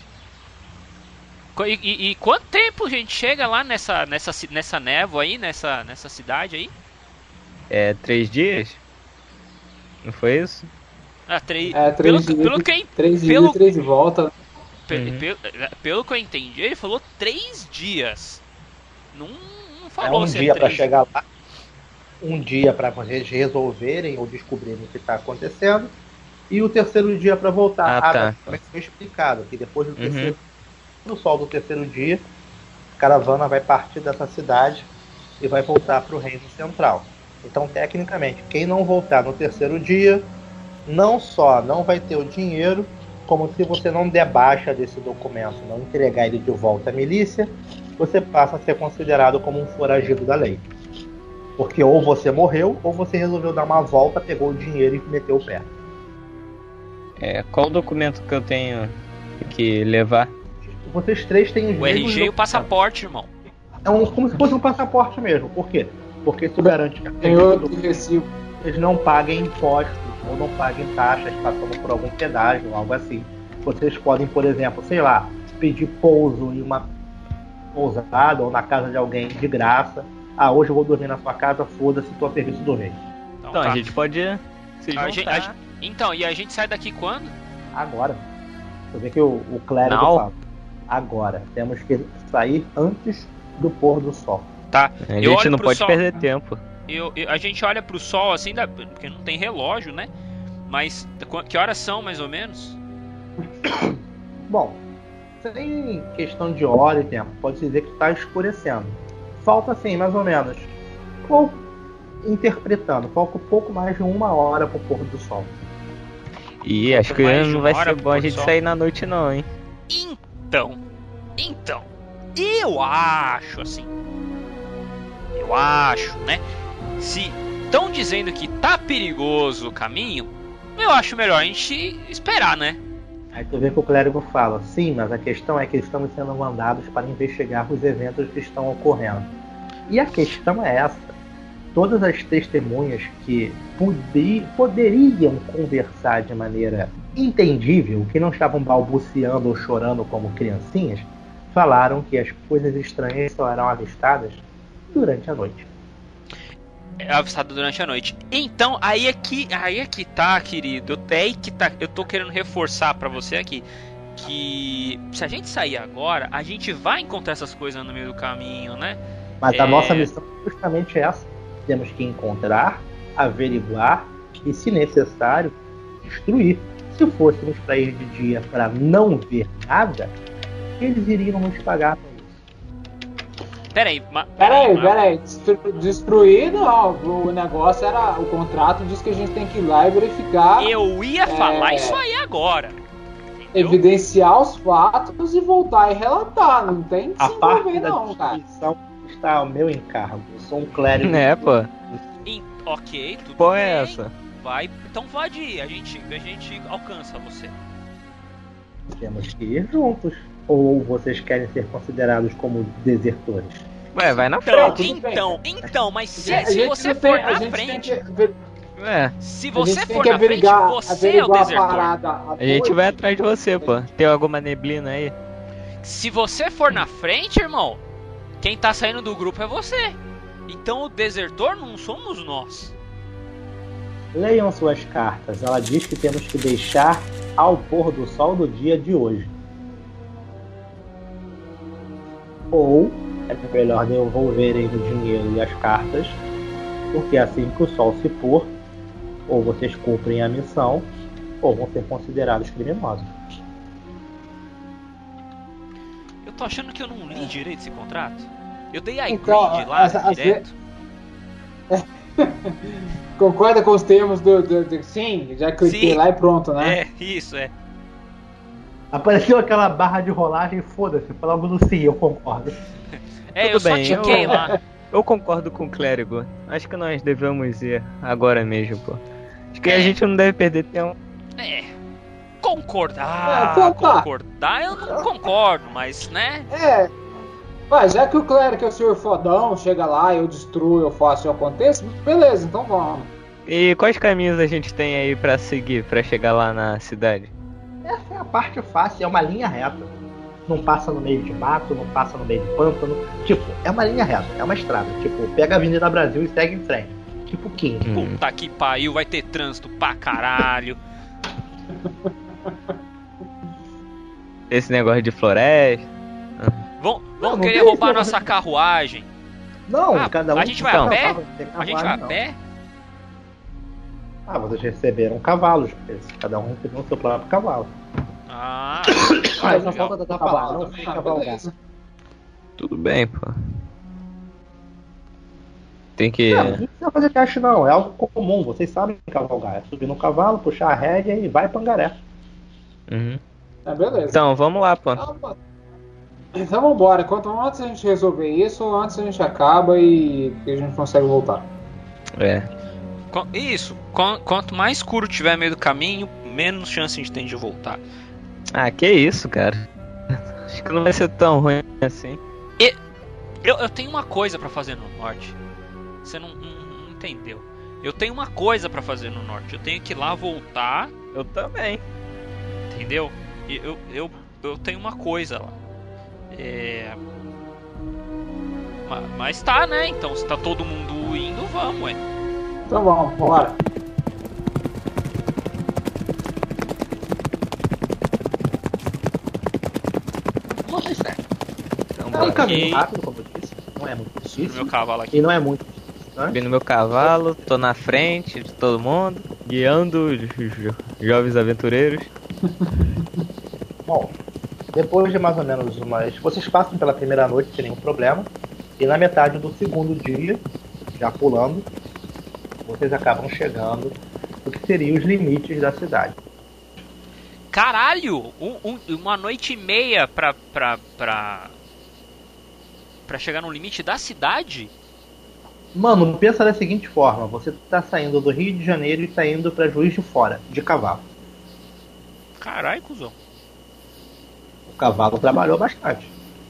E quanto tempo a gente chega lá nessa névoa aí, nessa cidade aí? 3 dias? Não foi isso? 3 pelo dias, que 3 dias e 3 de volta. Pelo que eu entendi, ele falou 3 dias. Não falou um se dia é 3 para chegar lá, um dia para vocês resolverem ou descobrirem o que está acontecendo, e o terceiro dia para voltar. Tá. Como é que foi explicado? Que depois do terceiro, no sol do terceiro dia, a caravana vai partir dessa cidade e vai voltar para o Reino Central. Então, tecnicamente, quem não voltar no terceiro dia, não só não vai ter o dinheiro, como se você não der baixa desse documento, não entregar ele de volta à milícia, você passa a ser considerado como um foragido da lei. Porque ou você morreu, ou você resolveu dar uma volta, pegou o dinheiro e meteu o pé. Qual documento que eu tenho que levar? vocês três têm os O mesmos RG e o documentos. passaporte, irmão. Como se fosse um passaporte mesmo. Por quê? Porque isso garante que Tem outro recibo. eles não paguem impostos ou não paguem taxas passando por algum pedágio ou algo assim. Vocês podem, por exemplo, sei lá, pedir pouso em uma pousada ou na casa de alguém de graça. Hoje eu vou dormir na sua casa, foda-se, tô a serviço do rei. Então tá. a gente pode se A juntar. gente- Então, e a gente sai daqui quando? Agora. Você vê que o clérigo Não. fala. Agora. Temos que sair antes do pôr do sol. Tá. A Eu gente olho não pro pode sol. perder tempo. A gente olha pro sol assim, porque não tem relógio, né? Mas que horas são, mais ou menos? Bom, sem questão de hora e tempo, pode dizer que está escurecendo. Falta assim, mais ou menos. Ou interpretando, falta um pouco mais de 1 hora pro pôr do sol. E acho que mais de não uma vai hora ser pro bom a pôr do gente sol. sair na noite não, hein? Então, eu acho, né? Se estão dizendo que tá perigoso o caminho, eu acho melhor a gente esperar, né? Aí tu vê que o clérigo fala, sim, mas a questão é que estamos sendo mandados para investigar os eventos que estão ocorrendo. E a questão é essa. Todas as testemunhas que poderiam conversar de maneira entendível, que não estavam balbuciando ou chorando como criancinhas, falaram que as coisas estranhas só eram avistadas durante a noite. É avistado durante a noite. Então, aí é que tá, querido. Eu tô querendo reforçar pra você aqui que se a gente sair agora, a gente vai encontrar essas coisas no meio do caminho, né? Mas a nossa missão é justamente essa. Temos que encontrar, averiguar e, se necessário, destruir. Se fôssemos para ir de dia para não ver nada, eles iriam nos pagar por isso. Peraí. Destruir não. O negócio era. O contrato diz que a gente tem que ir lá e verificar. Eu ia falar isso aí agora. Entendeu? Evidenciar os fatos e voltar e relatar. Não tem que A se parte envolver, da não, cara. destruição está ao meu encargo. Eu sou um clérigo. Né, pô? Ok, tudo Qual bem. é essa? Vai, então pode ir. A gente alcança você. Temos que ir juntos. Ou vocês querem ser considerados como desertores? Ué, vai na frente. Então, mas se A gente você não for tem- a na gente frente, tem que ver- se a você gente tem for que na frente, averiguar, você é o averiguar a desertor. parada. A gente vai atrás de você, pô. Tem alguma neblina aí? Se você for na frente, irmão, quem tá saindo do grupo é você. Então o desertor não somos nós. Leiam suas cartas. Ela diz que temos que deixar ao pôr do sol do dia de hoje. Ou é melhor devolverem o dinheiro e as cartas, porque assim que o sol se pôr, ou vocês cumprem a missão, ou vão ser considerados criminosos. Eu tô achando que eu não li direito esse contrato. Eu dei a Então, grid lá essa- direto. Concorda com os termos do sim, já cliquei Sim. lá e pronto, né? É, isso, é. Apareceu aquela barra de rolagem, foda-se, fala logo no sim, eu concordo. É, Tudo eu só bem, tiquei lá. Eu concordo com o clérigo. Acho que nós devemos ir agora mesmo, pô. Acho que a gente não deve perder tempo. É. Concordar eu não concordo, mas, né? É. Mas já que o clérigo é o senhor fodão, chega lá, eu destruo, eu faço, eu aconteço, beleza, então vamos. E quais caminhos a gente tem aí pra seguir, pra chegar lá na cidade? Essa é a parte fácil, é uma linha reta. Não passa no meio de mato, não passa no meio de pântano. Tipo, é uma linha reta, é uma estrada. Tipo, pega a Avenida Brasil e segue em frente. Tipo, King. Puta que pariu, vai ter trânsito pra caralho. Esse negócio de floresta. Vão Não querer tem roubar isso. nossa carruagem. Não, Ah, cada um. a gente vai a pé? Tem A gente vai carruagem, a não. pé? Ah, vocês receberam cavalos, porque cada um recebeu o seu próprio cavalo. Ah, Mas não legal. falta da palavra, não foi cavalgar. beleza. Tudo bem, pô. Tem que. Não precisa fazer teste não, é algo comum, vocês sabem cavalgar. É subir no cavalo, puxar a rédea e vai pangaré. Uhum. É, beleza. Então, vamos lá, pô. Então vambora. Quanto antes a gente resolver isso, antes a gente acaba e a gente consegue voltar. É. Isso, quanto mais escuro tiver no meio do caminho, menos chance a gente tem de voltar. Ah, que isso, cara. Acho que não vai ser tão ruim assim. Eu tenho uma coisa pra fazer no norte. Você não entendeu. Eu tenho uma coisa pra fazer no norte. Eu tenho que ir lá voltar. Eu também. Entendeu? Eu tenho uma coisa lá. Mas tá, né? Então, se tá todo mundo indo, vamos, ué. Então vamos, bora. Vocês certo. Então, É um bora. caminho rápido, como eu disse. Não é muito No difícil. meu cavalo aqui. E não é muito difícil, né? Subi no meu cavalo, tô na frente de todo mundo, guiando os jovens aventureiros. Bom, depois de mais ou menos umas... Vocês passam pela primeira noite sem nenhum problema. E na metade do segundo dia, já pulando, vocês acabam chegando no que seriam os limites da cidade. Caralho! Uma noite e meia pra chegar no limite da cidade? Mano, pensa da seguinte forma. Você tá saindo do Rio de Janeiro e tá indo pra Juiz de Fora, de cavalo. Caralho, cuzão. O cavalo trabalhou bastante.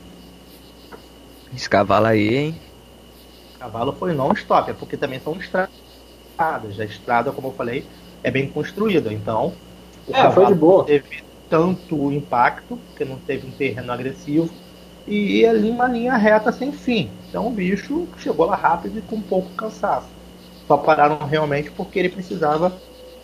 Esse cavalo aí, hein? O cavalo foi non-stop, é porque também são estradas. A estrada, como eu falei, é bem construída. Então, o Foi de boa. não teve tanto impacto, porque não teve um terreno agressivo. E ali uma linha reta sem fim. Então o bicho chegou lá rápido e com pouco cansaço. Só pararam realmente porque ele precisava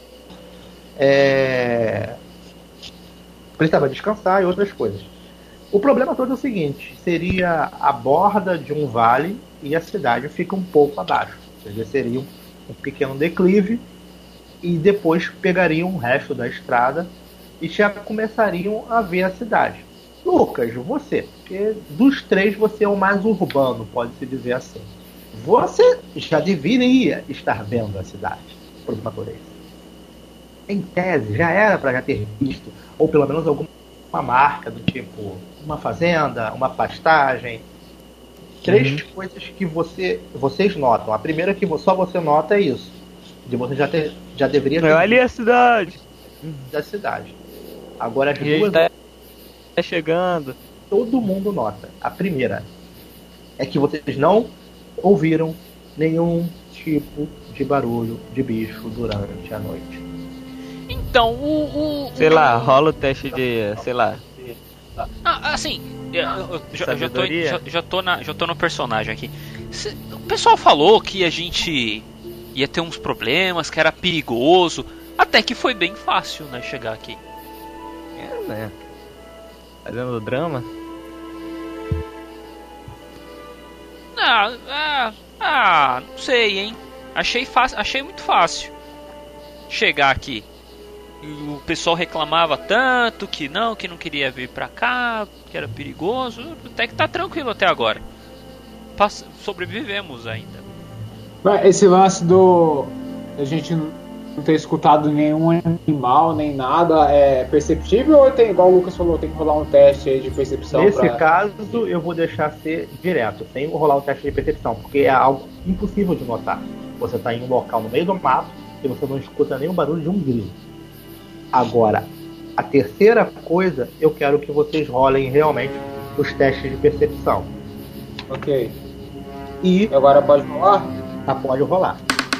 descansar e outras coisas. O problema todo é o seguinte: seria a borda de um vale e a cidade fica um pouco abaixo. Ou seja, seria um pequeno declive e depois pegariam o resto da estrada e já começariam a ver a cidade. Lucas, você, porque dos três você é o mais urbano, pode-se dizer assim. Você já deveria estar vendo a cidade por natureza. Em tese, já era para já ter visto, ou pelo menos alguma marca do tipo uma fazenda, uma pastagem. Três coisas que vocês notam. A primeira que só você nota é isso. De você já deveria ter Ali é a cidade. da cidade. Agora as E ele duas tá chegando. todo mundo nota. A primeira é que vocês não ouviram nenhum tipo de barulho de bicho durante a noite. Então, Sei lá, rola o teste de, sei lá. assim, eu Sabedoria? já tô no personagem aqui. O pessoal falou que a gente ia ter uns problemas, que era perigoso. Até que foi bem fácil, né, chegar aqui. Né? Fazendo drama. Não sei, hein. Achei muito fácil chegar aqui. E o pessoal reclamava tanto que não queria vir pra cá, que era perigoso. Até que tá tranquilo até agora. Sobrevivemos ainda. Esse lance a gente não ter escutado nenhum animal, nem nada, é perceptível ou tem, igual o Lucas falou, tem que rolar um teste aí de percepção? Nesse caso, eu vou deixar ser direto, sem rolar um teste de percepção, porque é algo impossível de notar. Você está em um local no meio do mato e você não escuta nenhum barulho de um grilo. Agora, a terceira coisa, eu quero que vocês rolem realmente os testes de percepção. Ok. E agora pode rolar? Pode rolar.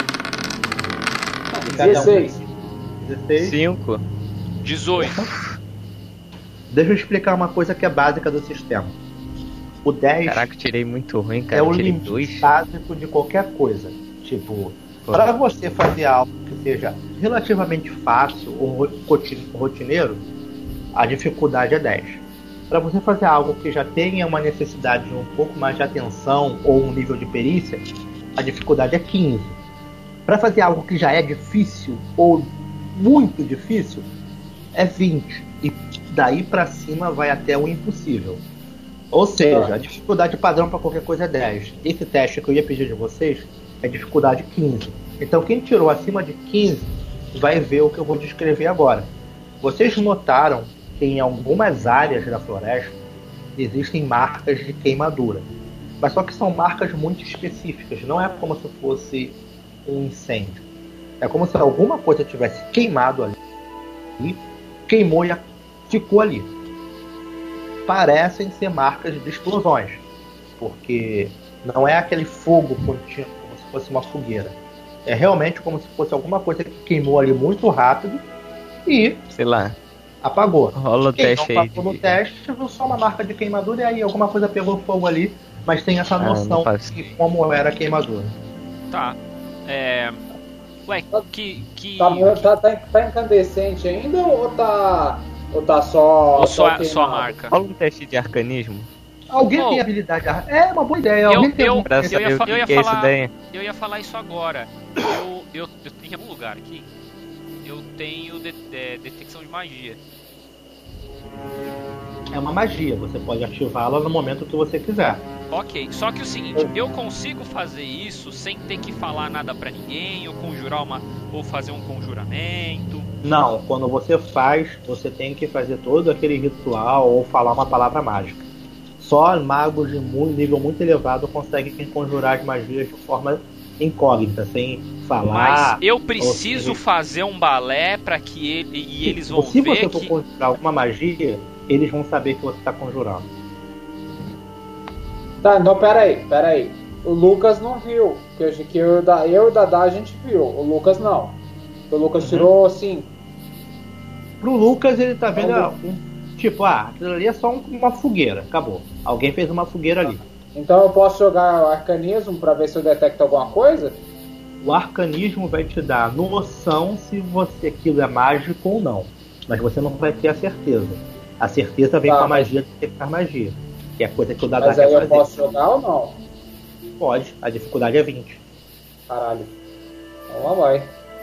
16. 16. 5. 18. Deixa eu explicar uma coisa que é básica do sistema. O 10 Caraca, eu tirei muito ruim, cara. é o Tirei limite 2. básico de qualquer coisa. Tipo, para você fazer algo que seja relativamente fácil ou rotineiro, a dificuldade é 10. Para você fazer algo que já tenha uma necessidade de um pouco mais de atenção ou um nível de perícia, a dificuldade é 15. Para fazer algo que já é difícil ou muito difícil, é 20. E daí para cima vai até o impossível. Ou seja, a dificuldade padrão para qualquer coisa é 10. Esse teste que eu ia pedir de vocês é dificuldade 15. Então quem tirou acima de 15 vai ver o que eu vou descrever agora. Vocês notaram que em algumas áreas da floresta existem marcas de queimadura. Mas só que são marcas muito específicas. Não é como se fosse um incêndio. É como se alguma coisa tivesse queimado ali, queimou e ficou ali. parecem ser marcas de explosões, porque não é aquele fogo contínuo, como se fosse uma fogueira. É realmente como se fosse alguma coisa que queimou ali muito rápido e, sei lá, apagou. rola o Quem teste não aí. passou no teste viu só uma marca de queimadura e aí alguma coisa pegou fogo ali, mas tem essa noção de como era a queimadura. Tá. Ué, que... Tá incandescente ainda ou tá só... Ou só a queimado? marca? Rola um teste de arcanismo. Alguém Oh. tem habilidade? É uma boa ideia. Alguém tem algum... Pra saber o que é isso daí. Eu ia falar isso agora. Eu tenho algum lugar aqui. Eu tenho detecção de magia. É uma magia, você pode ativá-la no momento que você quiser. Ok, só que o seguinte, eu consigo fazer isso sem ter que falar nada pra ninguém, ou conjurar ou fazer um conjuramento. Não, quando você faz, você tem que fazer todo aquele ritual ou falar uma palavra mágica. Só magos de nível muito elevado conseguem conjurar as magias de forma incógnita, sem falar. Mas eu preciso fazer um balé pra que eles vão Se ver você for que... conjurar alguma magia, eles vão saber que você está conjurando. Tá, então peraí. O Lucas não viu. Que eu e o Dadá a gente viu. O Lucas não. O Lucas tirou assim. Pro Lucas, ele tá vendo tipo, aquilo ali é só uma fogueira, acabou. Alguém fez uma fogueira ali. Então eu posso jogar o arcanismo pra ver se eu detecto alguma coisa? O arcanismo vai te dar noção se aquilo é mágico ou não. Mas você não vai ter a certeza. A certeza vem com a magia de detectar magia. Que é a coisa que o Dadá Mas quer aí eu fazer. posso jogar ou não? Pode, a dificuldade é 20. Caralho. Então lá vai.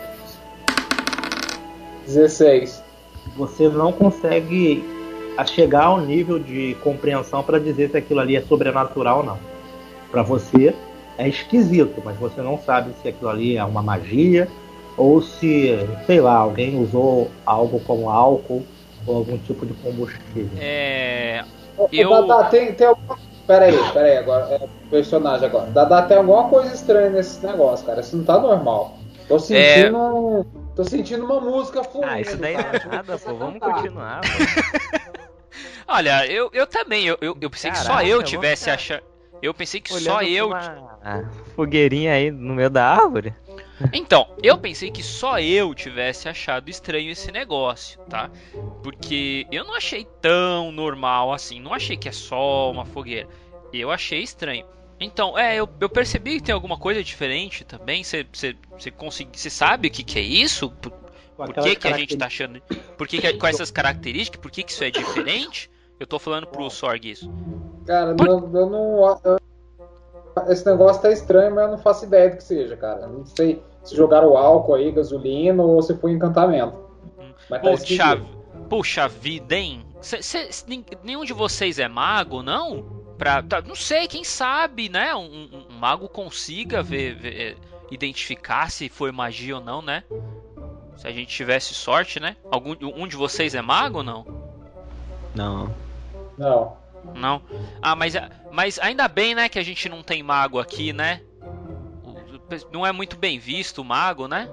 16. Você não consegue chegar ao nível de compreensão para dizer se aquilo ali é sobrenatural ou não. Para você é esquisito, mas você não sabe se aquilo ali é uma magia ou se, sei lá, alguém usou algo como álcool ou algum tipo de combustível. Dadá, tem alguma... Peraí, agora, personagem agora. Dadá, tem alguma coisa estranha nesse negócio, cara. Isso não tá normal. Tô sentindo uma música fluindo. Isso daí não é nada, pô. Vamos continuar, pô. Olha, eu também, eu pensei que só eu tivesse achado. Eu pensei que só eu. Uma fogueirinha aí no meio da árvore. Então, eu pensei que só eu tivesse achado estranho esse negócio, tá? Porque eu não achei tão normal assim. Não achei que é só uma fogueira. Eu achei estranho. Então, eu percebi que tem alguma coisa diferente também. Você sabe o que é isso? Por que a gente tá achando. Com essas características? Por que isso é diferente? Eu tô falando pro Sorg isso. Cara, eu não. Esse negócio tá estranho, mas eu não faço ideia do que seja, cara. Eu não sei se jogaram álcool aí, gasolina, ou se foi encantamento. Mas tá puxa vida, hein? Nenhum de vocês é mago, não? Não sei, quem sabe, né? Um mago consiga identificar se foi magia ou não, né? Se a gente tivesse sorte, né? Um de vocês é mago ou não? Não. Não? Ah, mas ainda bem, né, que a gente não tem mago aqui, né? Não é muito bem visto o mago, né?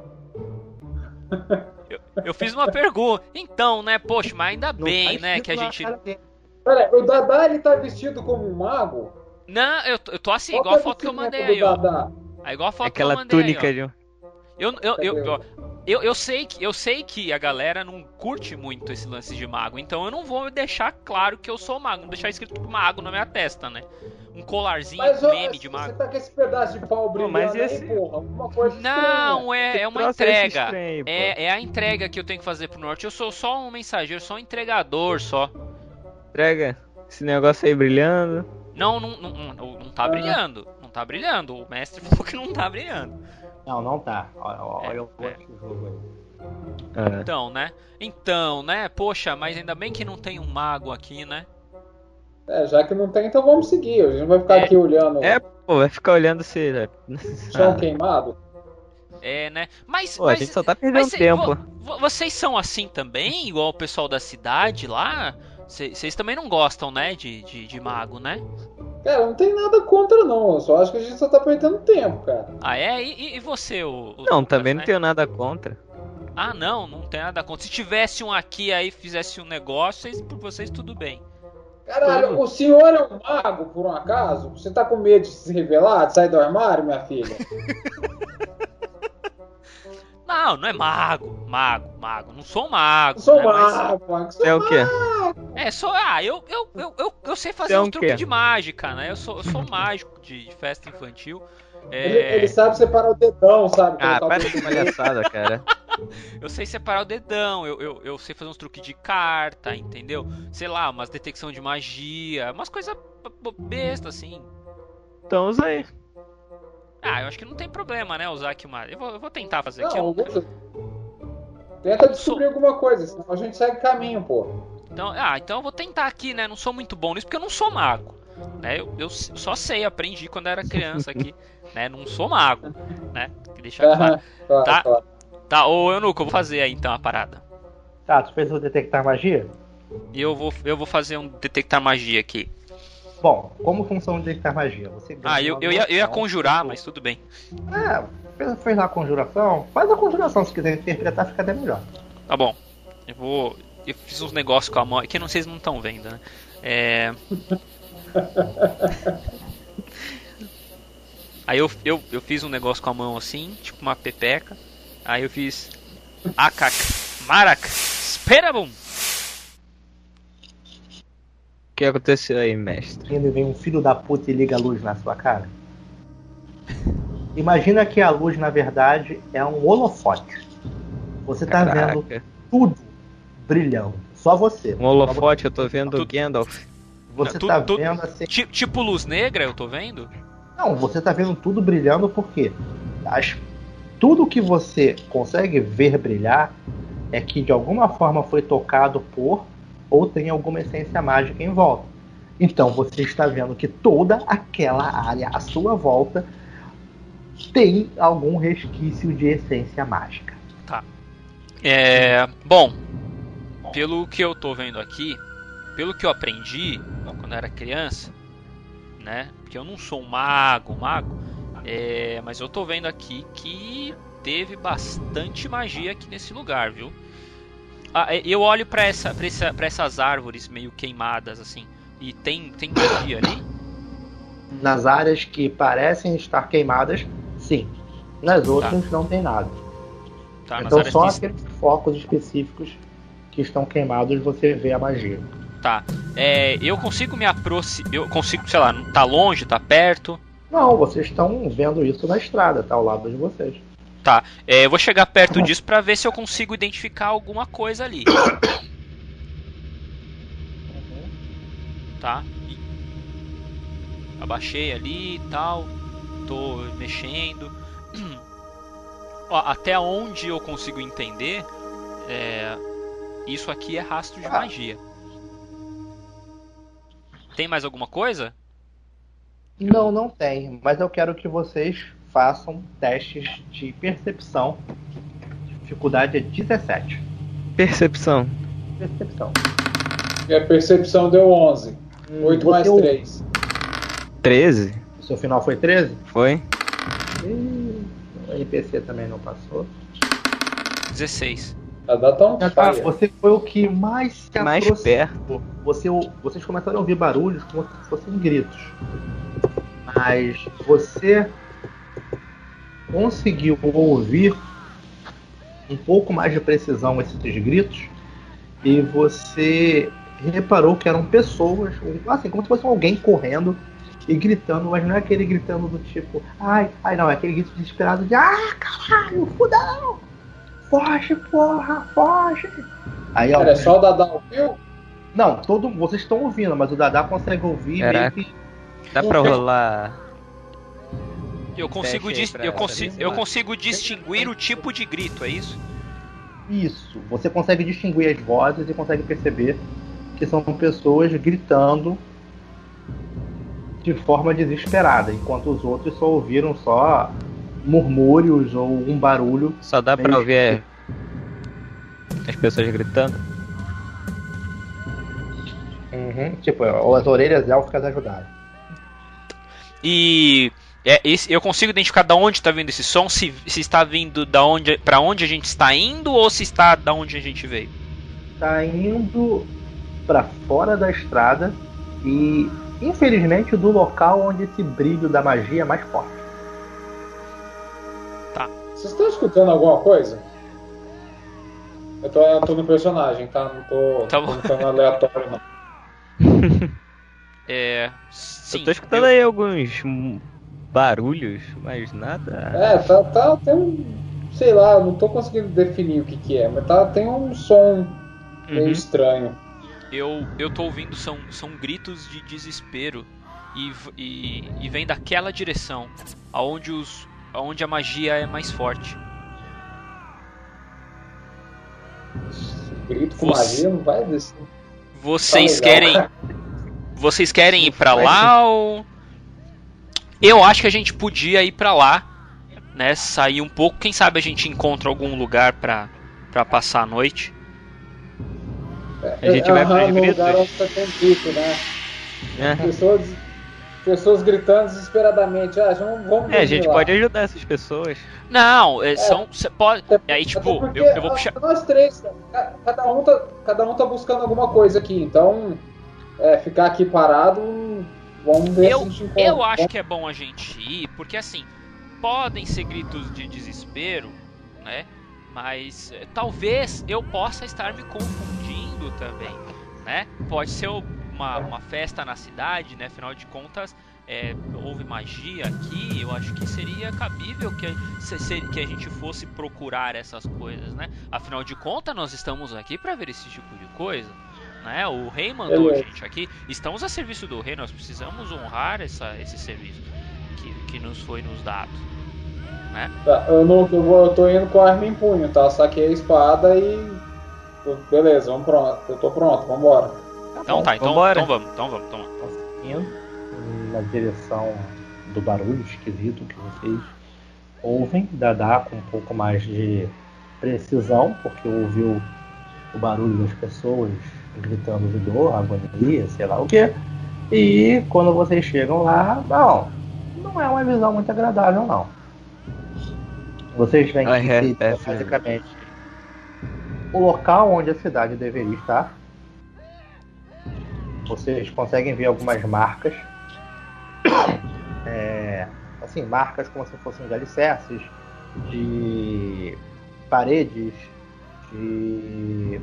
Eu fiz uma pergunta. Então, né, poxa, mas ainda bem, né, que a gente... Pera, o Dadá, ele tá vestido como um mago? Não, eu tô assim, igual a foto que eu mandei aí, ó. Igual a foto que eu mandei túnica aí, ó. Eu sei que a galera não curte muito esse lance de mago, então eu não vou deixar claro que eu sou mago, não deixar escrito mago na minha testa, né? Um colarzinho com meme de mago. Você tá com esse pedaço de pau brilhando aí, porra? Alguma coisa não, estranha. é uma entrega. É a entrega que eu tenho que fazer pro norte. Eu sou só um mensageiro, só um entregador, só. Entrega esse negócio aí brilhando. Não tá brilhando. Não tá brilhando. O mestre falou que não tá brilhando. Não tá. Olha o jogo aí. Então, né? Poxa, mas ainda bem que não tem um mago aqui, né? Já que não tem, então vamos seguir. A gente vai ficar aqui olhando. Vai ficar olhando se... chão queimado. Né? Mas a gente só tá perdendo tempo. Vocês são assim também? Igual o pessoal da cidade lá? Vocês também não gostam, né? De mago, né? Cara, não tem nada contra, não. Eu só acho que a gente só tá perdendo tempo, cara. Ah, é? E você, o Não, Lucas, também né? não tenho nada contra. Ah, não tem nada contra. Se tivesse um aqui aí fizesse um negócio, por vocês tudo bem. Caralho, o senhor é um mago, por um acaso? Você tá com medo de se revelar, de sair do armário, minha filha? Não, não é mago. Mago. Não sou mago. Eu sou né, mas- mago, mago. Sou É o quê? É, só. Eu sei fazer Você é uns um truques quê? de mágica, né? Eu sou mágico de festa infantil. Ele sabe separar o dedão, sabe? Ah, Colocar o para de dedo nele. palhaçada, cara. Eu sei separar o dedão, eu sei fazer uns truques de carta, entendeu? Sei lá, umas detecção de magia, umas coisas besta assim. Então usa aí. Ah, eu acho que não tem problema, né? Usar aqui uma. Eu vou tentar fazer aqui. Não, usa. Tenta descobrir alguma coisa, senão a gente segue caminho, pô. Então eu vou tentar aqui, né? Não sou muito bom nisso porque eu não sou mago. Né? Eu só sei, aprendi quando era criança aqui. Né? Não sou mago. Né? Tem que deixar claro. Claro, Tá. claro. Tá, ô Eunuco, eu vou fazer aí então a parada. Tá, tu fez o detectar magia? E eu vou fazer um detectar magia aqui. Bom, como funciona o detectar magia? Você ganha Ah, eu uma ia noção conjurar, do- mas tudo bem. Fez lá a conjuração? Faz a conjuração, se quiser interpretar, fica até melhor. Tá bom. Eu fiz uns negócios com a mão. Que vocês não estão vendo, né? Aí eu fiz um negócio com a mão assim, tipo uma pepeca. Aí eu fiz. Akak, Marak, Sperabum. O que aconteceu aí, mestre? E vem um filho da puta e liga a luz na sua cara. Imagina que a luz, na verdade, é um holofote. Você tá vendo Caraca. tudo brilhando. Só você. Um holofote, eu tô vendo o Tudo- Gandalf. Você Tu- tá tu- vendo assim. Tipo luz negra, eu tô vendo? Não, você tá vendo tudo brilhando porque tudo que você consegue ver brilhar é que de alguma forma foi tocado por ou tem alguma essência mágica em volta. Então você está vendo que toda aquela área à sua volta tem algum resquício de essência mágica. Bom, pelo que eu tô vendo aqui, pelo que eu aprendi quando eu era criança, né? Porque eu não sou um mago, mas eu tô vendo aqui que teve bastante magia aqui nesse lugar, viu? Eu olho pra essas árvores meio queimadas assim, e tem magia ali? Nas áreas que parecem estar queimadas, sim. Nas outras não tem nada. Tá, nas Então áreas só que- aqueles focos específicos que estão queimados você vê a magia. Tá. Eu consigo me aproximar. Eu consigo, sei lá, tá longe, tá perto. Não, vocês estão vendo isso na estrada, tá ao lado de vocês. Tá. Eu vou chegar perto disso pra ver se eu consigo identificar alguma coisa ali. Tá? Abaixei ali e tal. Tô mexendo. Ó, até onde eu consigo entender, isso aqui é rastro de magia. Tem mais alguma coisa? Não tem, mas eu quero que vocês façam testes de percepção. Dificuldade é 17. Percepção. Percepção. E a percepção deu 11. 8 mais Você- 3. 13? O seu final foi 13? Foi? O NPC também não passou. 16. A data um Tá, você foi o que mais se Mais aproximou. perto. Vocês começaram a ouvir barulhos como se fossem gritos. Mas você conseguiu ouvir um pouco mais de precisão esses gritos e você reparou que eram pessoas, assim, como se fosse alguém correndo e gritando, mas não é aquele gritando do tipo, ai, não, é aquele grito desesperado de, caralho, fudão! Foge, porra, foge! Aí, ó, Era só o Dadá ouviu? não, vocês estão ouvindo, mas o Dadá consegue ouvir Caraca. meio que. Dá pra rolar. Eu consigo, Teste aí pra- eu consigo distinguir o tipo de grito, é isso? Isso. Você consegue distinguir as vozes e consegue perceber que são pessoas gritando de forma desesperada, enquanto os outros só ouviram só murmúrios ou um barulho. Só dá pra meio ouvir as pessoas gritando. Tipo, as orelhas élficas ajudaram. E eu consigo identificar da onde está vindo esse som, se está vindo para onde a gente está indo ou se está da onde a gente veio. Tá indo pra fora da estrada e, infelizmente, do local onde esse brilho da magia é mais forte. Tá. Vocês estão escutando alguma coisa? Eu tô no personagem, tá? Não tô Tá bom. ficando aleatório, não. Sim, Eu tô escutando aí alguns barulhos, mas nada. Tá, tem um... Sei lá, não tô conseguindo definir o que é, mas tem um som meio estranho. Eu tô ouvindo, são gritos de desespero e vem daquela direção, aonde a magia é mais forte. Grito com magia não vai descer. Vocês Tá legal, querem... Vocês querem ir pra lá ou... Eu acho que a gente podia ir pra lá, né? Sair um pouco. Quem sabe a gente encontra algum lugar pra passar a noite. A gente vai pros no gritos? lugar onde tá tendo grito, né? Aham. Pessoas gritando desesperadamente. Vamos A gente lá. pode ajudar essas pessoas. Não, você pode... Aí, Até tipo, porque eu vou puxar... nós três, cada um tá buscando alguma coisa aqui, então ficar aqui parado, vamos ver se a gente encontra. Eu acho que é bom a gente ir, porque assim, podem ser gritos de desespero, né? Mas talvez eu possa estar me confundindo também, né? Pode ser uma festa na cidade, né? Afinal de contas, houve magia aqui. Eu acho que seria cabível que a gente fosse procurar essas coisas, né? Afinal de contas, nós estamos aqui para ver esse tipo de coisa, né? O rei mandou a gente aqui. Estamos a serviço do rei. Nós precisamos honrar esse serviço que nos foi nos dado, né? Tá, eu tô indo com a arma em punho, tá? Saquei a espada e... Beleza, vamos pronto. Eu tô pronto, vambora. Então vamos. Indo na direção do barulho esquisito que vocês ouvem, dá com um pouco mais de precisão, porque ouviu o barulho das pessoas gritando de dor, agonia, sei lá o que. E quando vocês chegam lá, não é uma visão muito agradável, não. Vocês veem que basicamente o local onde a cidade deveria estar. Vocês conseguem ver algumas marcas, assim, marcas como se fossem de alicerces, de paredes, de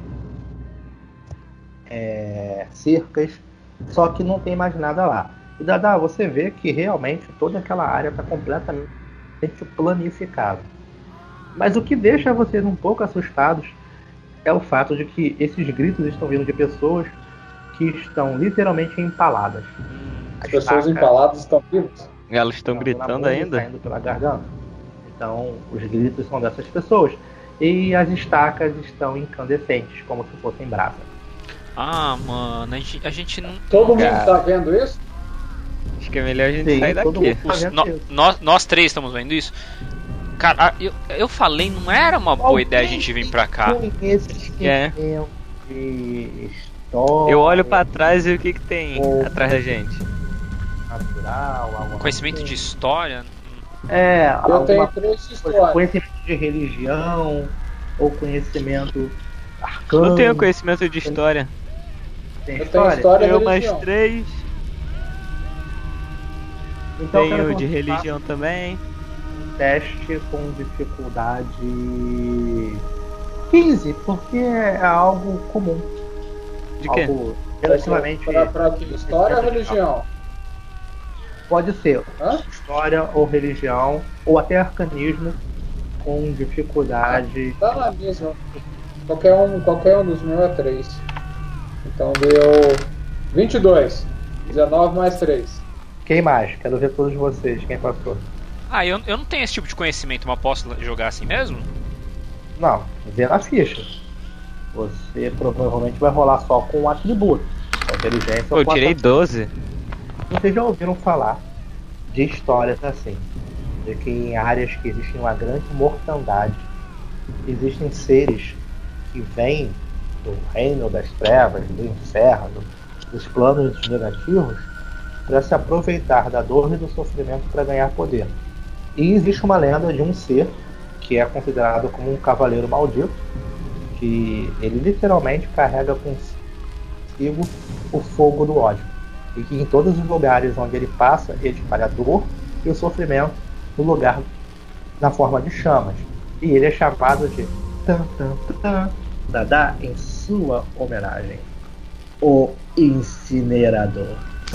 cercas, só que não tem mais nada lá. E Dada, você vê que realmente toda aquela área está completamente planificada. Mas o que deixa vocês um pouco assustados é o fato de que esses gritos estão vindo de pessoas que estão literalmente empaladas. As pessoas empaladas estão vivas? Elas estão gritando ainda? Saindo pela garganta. Então, os gritos são dessas pessoas. E as estacas estão incandescentes, como se fossem brasas. Ah, mano, a gente não... Todo mundo tá vendo isso? Acho que é melhor a gente sair daqui. Nós três estamos vendo isso? Cara, eu falei, não era uma boa ideia a gente vir pra cá. Eu olho pra trás e o que tem atrás da gente? Natural, conhecimento assim. De história? Eu tenho 3 histórias. Conhecimento de religião ou conhecimento arcano. Não tenho conhecimento de história. Tem Eu tenho história? história e Eu mais religião. 3. Então, eu Tenho quero de que você religião também. faça um teste com dificuldade 15, porque é algo comum. De quê? Algo relativamente... Pra que? História ou religião? Pode ser Hã? história ou religião, ou até arcanismo com dificuldade. Tá na mesma. Qualquer um dos meus é 3. Então deu 22. 19 mais 3. Quem mais? Quero ver todos vocês. Quem passou? Ah, eu não tenho esse tipo de conhecimento, mas posso jogar assim mesmo? Não, vê na ficha. Você provavelmente vai rolar só com um atributo. Com inteligência Pô, ou eu com tirei atributo. 12. Vocês já ouviram falar de histórias assim, de que em áreas que existe uma grande mortandade, existem seres que vêm do reino das trevas, do inferno, dos planos negativos, para se aproveitar da dor e do sofrimento para ganhar poder. E existe uma lenda de um ser que é considerado como um cavaleiro maldito, que ele literalmente carrega consigo o fogo do ódio. E que em todos os lugares onde ele passa, ele espalha a dor e o sofrimento no lugar na forma de chamas. E ele é chamado de Tan Tan Tan Dada em sua homenagem, o Incinerador.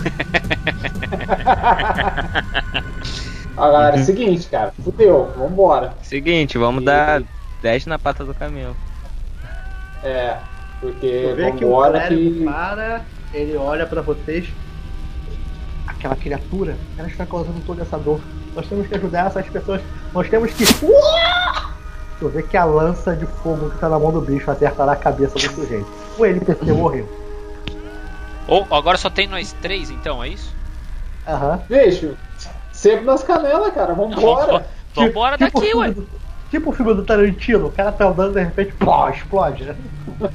Ó, galera, é o seguinte, cara, fudeu, vambora. Seguinte, vamos dar 10 na pata do caminhão. É, porque Tu vê que o vambora clérigo que. para, ele olha pra vocês. Aquela criatura, ela está causando toda essa dor. Nós temos que ajudar essas pessoas. Nós temos que. Tu vê que a lança de fogo que tá na mão do bicho acertará a cabeça do sujeito. O NPC morreu. Ou agora só tem nós 3, então, é isso? Aham. Bicho, sempre nas canelas, cara, vambora. Vambora daqui, ué. Tipo o filme do Tarantino, o cara tá andando e de repente, pô, explode, né?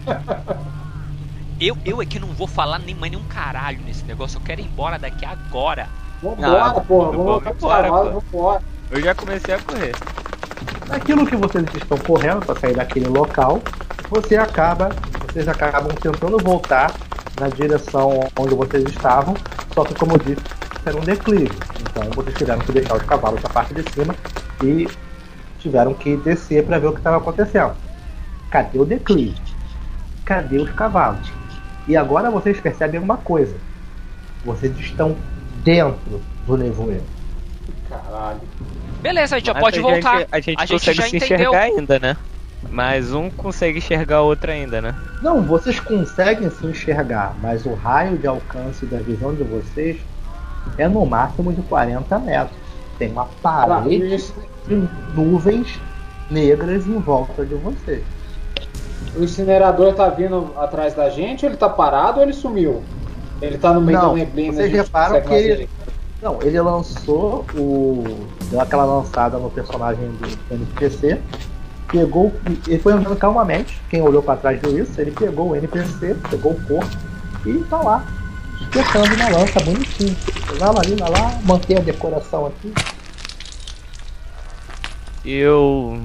Eu é que não vou falar nem mais nenhum caralho nesse negócio. Eu quero ir embora daqui agora. Vambora, porra, vambora. Eu já comecei a correr. Naquilo que vocês estão correndo para sair daquele local, vocês acabam tentando voltar na direção onde vocês estavam, só que como eu disse, era um declive. Então vocês tiveram que deixar os cavalos na parte de cima e tiveram que descer para ver o que estava acontecendo. Cadê o declive? Cadê os cavalos? E agora vocês percebem uma coisa. Vocês estão dentro do nevoeiro. Caralho. Beleza, a gente já Mas pode voltar. A gente A gente consegue já se entendeu. enxergar ainda, né? Mas um consegue enxergar o outro ainda, né? Não, vocês conseguem se enxergar, mas o raio de alcance da visão de vocês é no máximo de 40 metros. Tem uma parede de nuvens negras em volta de vocês. O incinerador tá vindo atrás da gente, ou ele tá parado ou ele sumiu? Ele tá no meio Não, da neblina. vocês a gente reparam consegue que ele- ver. Não, ele lançou deu aquela lançada no personagem do NPC, ele foi andando calmamente, quem olhou pra trás viu isso, ele pegou o NPC, pegou o corpo e tá lá, espetando na lança, bonitinho. Lá, mantém a decoração aqui. Eu...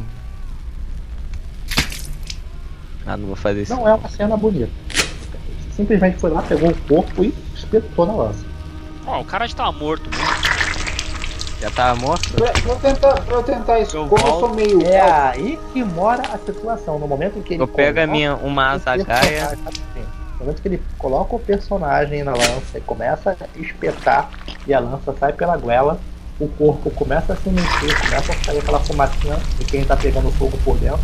não vou fazer isso. Não é uma cena bonita. Simplesmente foi lá, pegou o corpo e espetou na lança. Ó, o cara já tava morto. Já tava morto? Pra eu tentar isso, Eu como eu volto. sou meio. É aí que mora a situação. No momento em que ele Eu pego uma o azagaia. personagem- No momento que ele coloca o personagem na lança e começa a espetar e a lança sai pela goela, o corpo começa a se mexer, começa a sair aquela fumacinha de quem tá pegando fogo por dentro.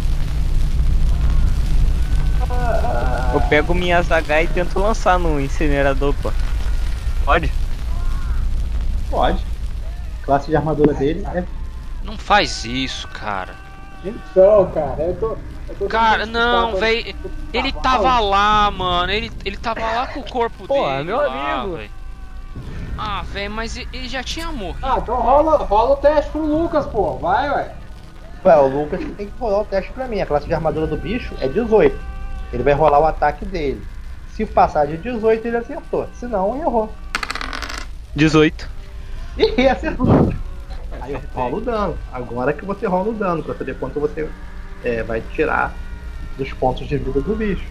Eu pego minha azagaia e tento lançar no incinerador, pô. Pode? Pode. A classe de armadura dele é. Não faz isso, cara. Então, cara, eu tô Cara, tentando não, escutar velho. pra- Ele tava lá, mano. Ele tava lá com o corpo Porra, dele. meu lá, amigo. véi. Ah, velho, mas ele já tinha morrido. Ah, então rola o teste pro Lucas, pô. Vai, ué. Ué, o Lucas tem que rolar o teste pra mim. A classe de armadura do bicho é 18. Ele vai rolar o ataque dele. Se passar de 18, ele acertou. Se não, errou. 18. E acertou. Aí eu rolo o dano. Agora que você rola o dano, pra saber quanto você vai tirar dos pontos de vida do bicho.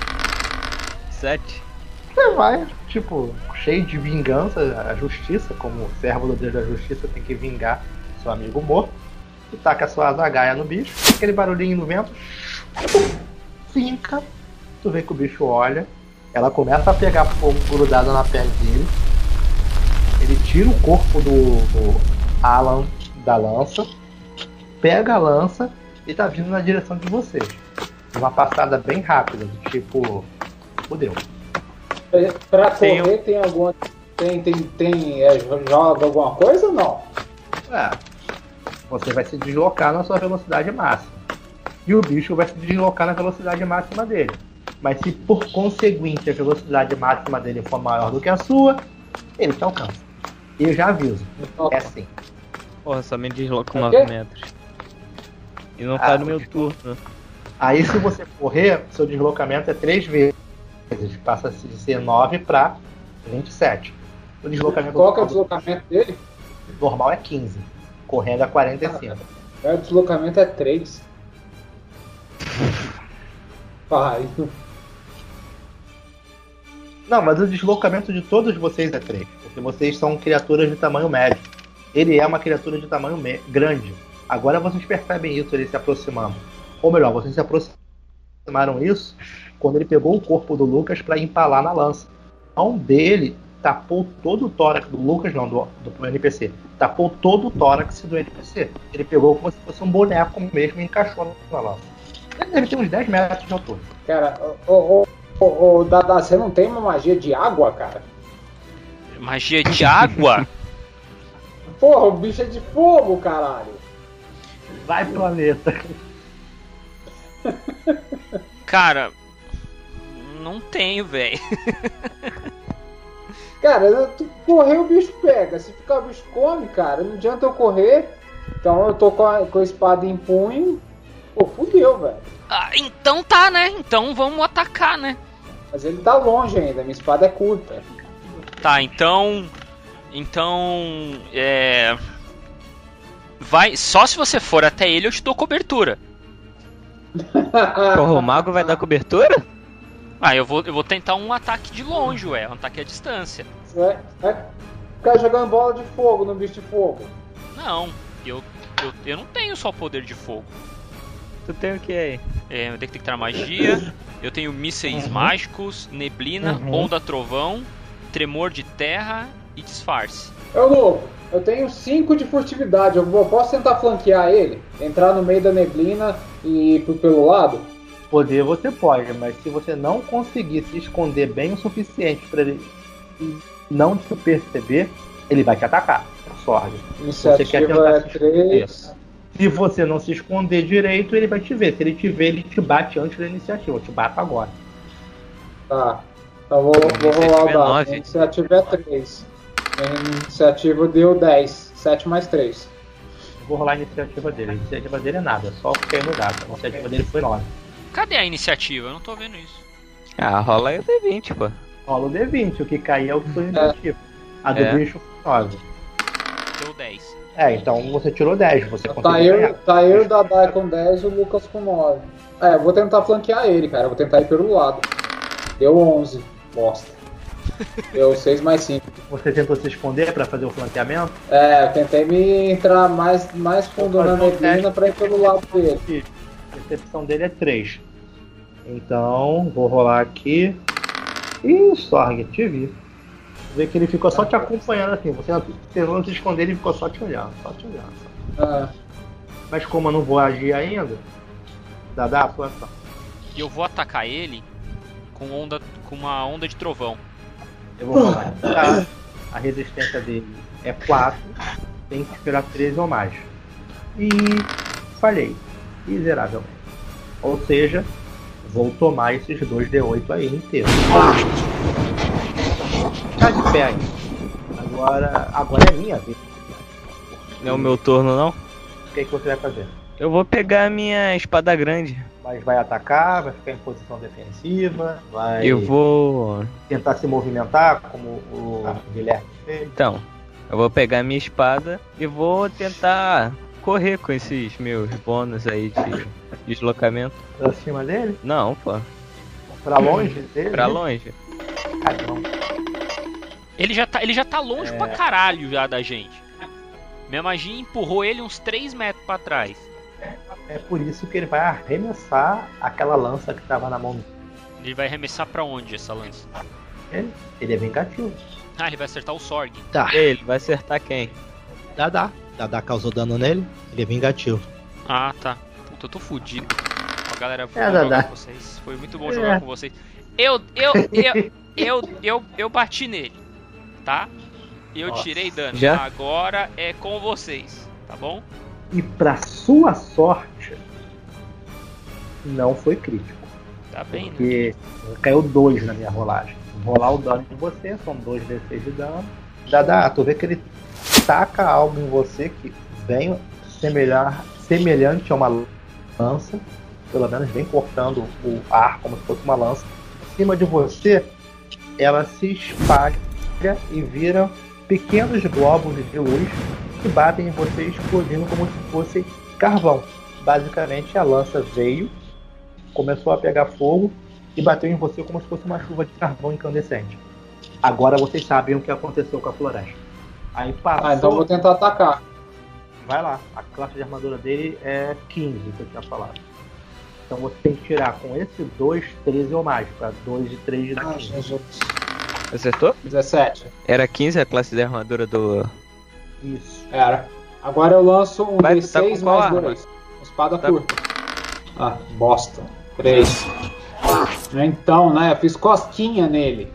7. Você vai, tipo, cheio de vingança, a justiça, como servo do Deus da Justiça tem que vingar seu amigo morto. E taca a sua azagaia no bicho, aquele barulhinho no vento, finca. Tu vê que o bicho olha, ela começa a pegar fogo grudado na pele dele. Ele tira o corpo do Alan da lança, pega a lança e tá vindo na direção de vocês. Uma passada bem rápida, do tipo, fudeu. Pra Tem correr tem alguma. Joga alguma coisa ou não? Você vai se deslocar na sua velocidade máxima. E o bicho vai se deslocar na velocidade máxima dele. Mas se por conseguinte a velocidade máxima dele for maior do que a sua, ele te alcança. E eu já aviso. É assim. Porra, só me desloco É 9 quê? metros. E não tá no meu tipo, turno. Aí se você correr, seu deslocamento é 3 vezes. Passa de ser 9 para 27. O deslocamento Qual que é o deslocamento dele? normal é 15. Correndo é 45. O deslocamento é 3. Pai. Não, mas o deslocamento de todos vocês é 3. Porque vocês são criaturas de tamanho médio. Ele é uma criatura de tamanho grande. Agora vocês percebem isso, ele se aproximando. Ou melhor, vocês se aproximaram isso quando ele pegou o corpo do Lucas para empalar na lança. A mão dele tapou todo o tórax do Lucas, não, do NPC. Tapou todo o tórax do NPC. Ele pegou como se fosse um boneco mesmo e encaixou na lança. Ele deve ter uns 10 metros de altura. Cara, Dada, você não tem uma magia de água, cara? Magia de água? Porra, o bicho é de fogo, caralho. Vai, planeta. Cara, não tenho, velho. Cara, tu correr o bicho pega. Se ficar o bicho come, cara, não adianta eu correr. Então eu tô com a espada em punho. Pô, fudeu, velho. Ah, então tá, né? Então vamos atacar, né? Mas ele tá longe ainda, minha espada é curta. Tá, então. Vai. Só se você for até ele eu te dou cobertura. Porra, o mago vai dar cobertura? Ah, eu vou tentar um ataque de longe, ué. Um ataque à distância. Vai ficar jogando bola de fogo no bicho de fogo. Não, eu não tenho só poder de fogo. Tu tem o que aí? Eu tenho que ter magia. Eu tenho mísseis mágicos, neblina, onda trovão, tremor de terra e disfarce. Ô louco, eu tenho 5 de furtividade. Eu posso tentar flanquear ele? Entrar no meio da neblina e ir pelo lado? Poder você pode, mas se você não conseguir se esconder bem o suficiente para ele não te perceber, ele vai te atacar. Sorte. Iniciativa é 3. Se você não se esconder direito, ele vai te ver. Se ele te ver, ele te bate antes da iniciativa. Eu te bato agora. Tá. Então vou rolar o dado. Iniciativa é 3. Iniciativa deu 10. 7 mais 3. Eu vou rolar a iniciativa dele. A iniciativa dele é nada, só porque no dado. A iniciativa dele foi 9. Cadê a iniciativa? Eu não tô vendo isso. Ah, rola aí o D20, pô. Rola o D20, o que cair é o que foi iniciativa. A do bicho foi 9. Deu 10. Então você tirou 10. Você tá eu, o Dadai com 10 e o Lucas com 9. Eu vou tentar flanquear ele, cara. Eu vou tentar ir pelo lado. Deu 11. Bosta. Deu 6 mais 5. Você tentou se esconder pra fazer o flanqueamento? Eu tentei me entrar mais fundo na neblina pra ir pelo lado dele. A percepção dele é 3. Então, vou rolar aqui. Ih, Sorg, te vi. Vê que ele ficou só te acompanhando assim. Você não se esconder, ele ficou só te olhando. Mas como eu não vou agir ainda, dá a sua ação. E eu vou atacar ele com uma onda de trovão. Eu vou rolar. Tá. A resistência dele é 4. Tem que esperar 13 ou mais. E falhei. Miseravelmente. Ou seja, vou tomar esses 2d8 aí inteiros. Tá de pé aí. Agora é minha vez. Não é o meu turno, não? O que você vai fazer? Eu vou pegar a minha espada grande. Mas vai atacar, vai ficar em posição defensiva, vai Eu vou tentar se movimentar, como o Guilherme fez. Então, eu vou pegar a minha espada e vou tentar correr com esses meus bônus aí de deslocamento. Pra cima dele? Não, pô. Pra longe dele? Pra longe. Caramba. Ele já tá longe pra caralho já da gente. Minha magia empurrou ele uns 3 metros pra trás. É por isso que ele vai arremessar aquela lança que tava na mão dele. Ele vai arremessar pra onde essa lança? Ele é vingativo. Ah, ele vai acertar o Sorg. Tá. Ele vai acertar quem? Dada causou dano nele, ele é vingativo. Ah, tá. Puta, eu tô fudido. Ó, galera, vou Dada. jogar com vocês. Foi muito bom jogar com vocês. Eu bati nele, tá? Eu Nossa. tirei dano. Já? Agora é com vocês, tá bom? E pra sua sorte, não foi crítico. Tá bem, né? Porque caiu 2 na minha rolagem. Vou rolar o dano de você, são 2d6 de dano. Dada, tu vê que ele taca algo em você que vem semelhante a uma lança, pelo menos vem cortando o ar como se fosse uma lança. Em cima de você, ela se espalha e vira pequenos globos de luz que batem em você, explodindo como se fosse carvão. Basicamente, a lança veio, começou a pegar fogo e bateu em você como se fosse uma chuva de carvão incandescente. Agora vocês sabem o que aconteceu com a floresta. Aí passou... então eu vou tentar atacar. Vai lá, a classe de armadura dele é 15, que eu tinha falado. Então você tem que tirar com esse 2, 13 ou mais, pra 2 e 3 de dano. Jesus. Acertou? 17. Era 15 a classe de armadura do... Isso. Era. Agora eu lanço um Vai, D6 tá com qual mais arma? 2. Espada Tá. curta. Ah, bosta. 3. Então, né? Eu fiz cosquinha nele.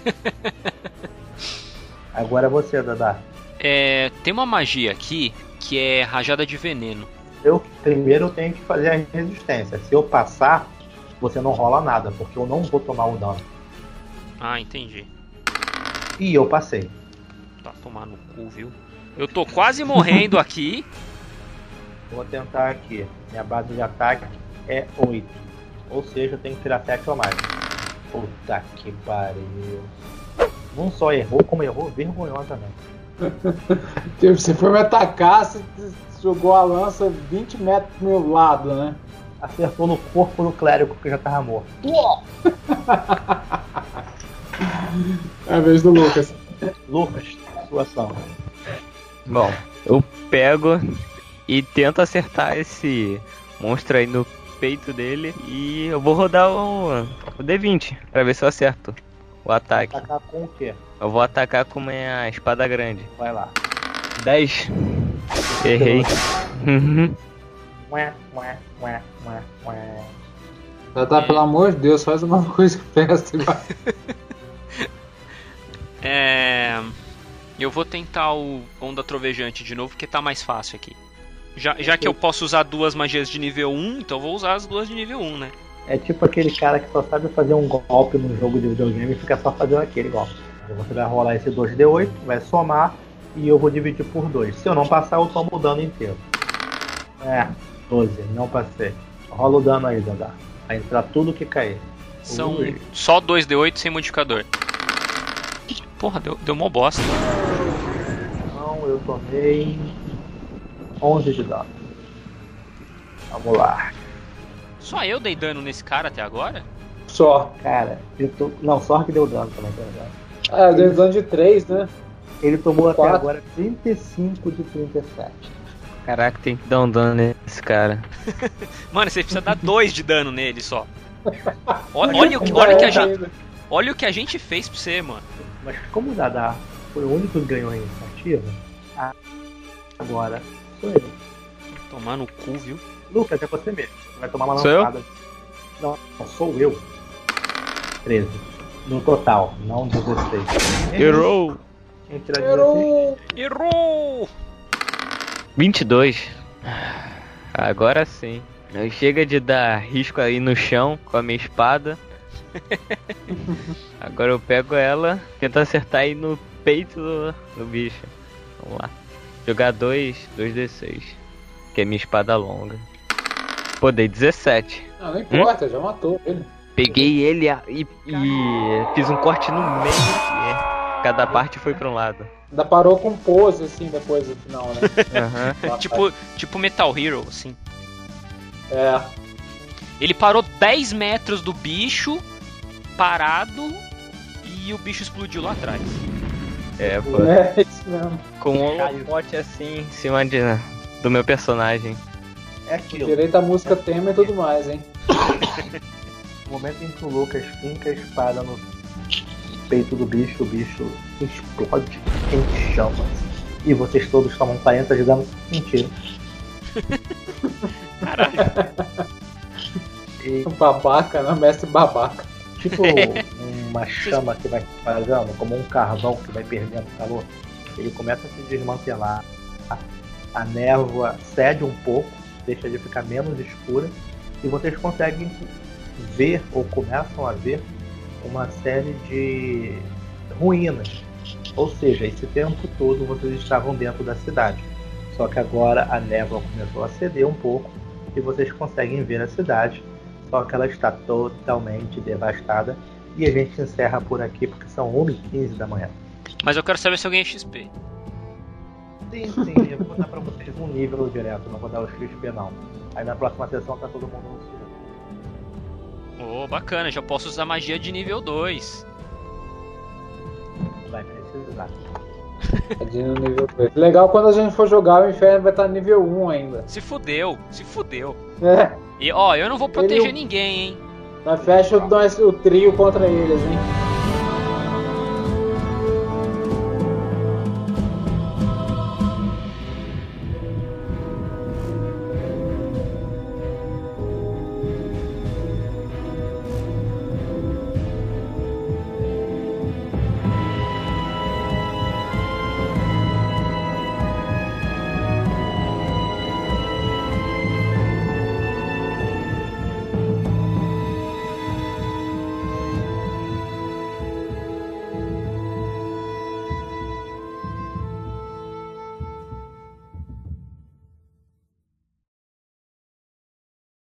Agora é você, Dadá. Tem uma magia aqui que é rajada de veneno. Eu primeiro tenho que fazer a resistência. Se eu passar, você não rola nada, porque eu não vou tomar o dano. Ah, entendi. E eu passei. Tá, tomar no cu, viu? Eu tô quase morrendo aqui. Vou tentar aqui. Minha base de ataque é 8. Ou seja, eu tenho que tirar 7 ou mais. Puta que pariu. Não só errou, como errou vergonhosamente. Você foi me atacar, você jogou a lança 20 metros pro meu lado, né? Acertou no corpo do clérigo que já tava morto. É a vez do Lucas. Lucas, sua ação. Bom, eu pego e tento acertar esse monstro aí no peito dele e eu vou rodar o D20 pra ver se eu acerto o ataque. Atacar com o quê? Eu vou atacar com minha espada grande. Vai lá. 10. Errei. Uhum. Ué, ué, ué, ué, ué. Tá, pelo amor de Deus, faz uma coisa que presta igual. Eu vou tentar o Onda Trovejante de novo, porque tá mais fácil aqui. Já que eu posso usar duas magias de nível 1, então eu vou usar as duas de nível 1, né? É tipo aquele cara que só sabe fazer um golpe no jogo de videogame e fica só fazendo aquele golpe. Você vai rolar esse 2d8, vai somar e eu vou dividir por 2. Se eu não passar, eu tomo o dano inteiro. 12, não passei. Rola o dano aí, Dadá. Vai entrar tudo que cair. São só 2d8 sem modificador. Porra, deu mó bosta. Então eu tomei 11 de dano. Vamos lá. Só eu dei dano nesse cara até agora? Só. Cara, não, só que deu dano também. Eu dei dano de 3, né? Ele tomou 4. até agora 35 de 37. Caraca, tem que dar um dano nesse cara. Mano, você precisa dar 2 de dano nele só. Olha o que a gente fez pra você, mano. Mas como o Dadá foi o único que ganhou a iniciativa, agora sou eu. Tomar no cu, viu? Lucas, é você mesmo. Você vai tomar uma Sou eu? lançada. Não, sou eu. 13. No total, não 16. Errou! Quem tira 16? Errou! 22. Agora sim. Chega de dar risco aí no chão com a minha espada. Agora eu pego ela, tento acertar aí no peito do bicho. Vamos lá. Jogar 2d6. Que é minha espada longa. Pô, dei 17. Não importa, já matou ele. Peguei ele e fiz um corte no meio. E cada parte foi pra um lado. Ainda parou com pose assim depois do final, né? Aham. tipo Metal Hero, assim. É. Ele parou 10 metros do bicho, parado, e o bicho explodiu lá atrás. Pô. É isso mesmo. Com um holofote assim em cima do meu personagem. É aquilo. Direito a música tema e tudo mais, hein? No momento em que o Lucas finca a espada no peito do bicho, o bicho explode em chamas. E vocês todos tomam 40 de dano. Mentira. Caralho. Babaca, né? Mestre babaca. Tipo uma chama que vai fazendo, como um carvão que vai perdendo calor. Ele começa a se desmantelar. A névoa cede um pouco, deixa de ficar menos escura. E vocês conseguem ver, ou começam a ver, uma série de ruínas. Ou seja, esse tempo todo vocês estavam dentro da cidade. Só que agora a névoa começou a ceder um pouco e vocês conseguem ver a cidade. Só que ela está totalmente devastada. E a gente encerra por aqui porque são 1h15 da manhã. Mas eu quero saber se eu ganhei XP. Sim, eu vou dar pra vocês um nível direto, não vou dar o XP não. Aí na próxima sessão tá todo mundo no Oh, bacana, já posso usar magia de nível 2. Vai precisar. Tadinho no nível 2. Legal, quando a gente for jogar, o inferno vai estar nível 1 ainda. Se fudeu. É, E ó, eu não vou proteger ninguém, hein? nós fecha o trio contra eles, hein?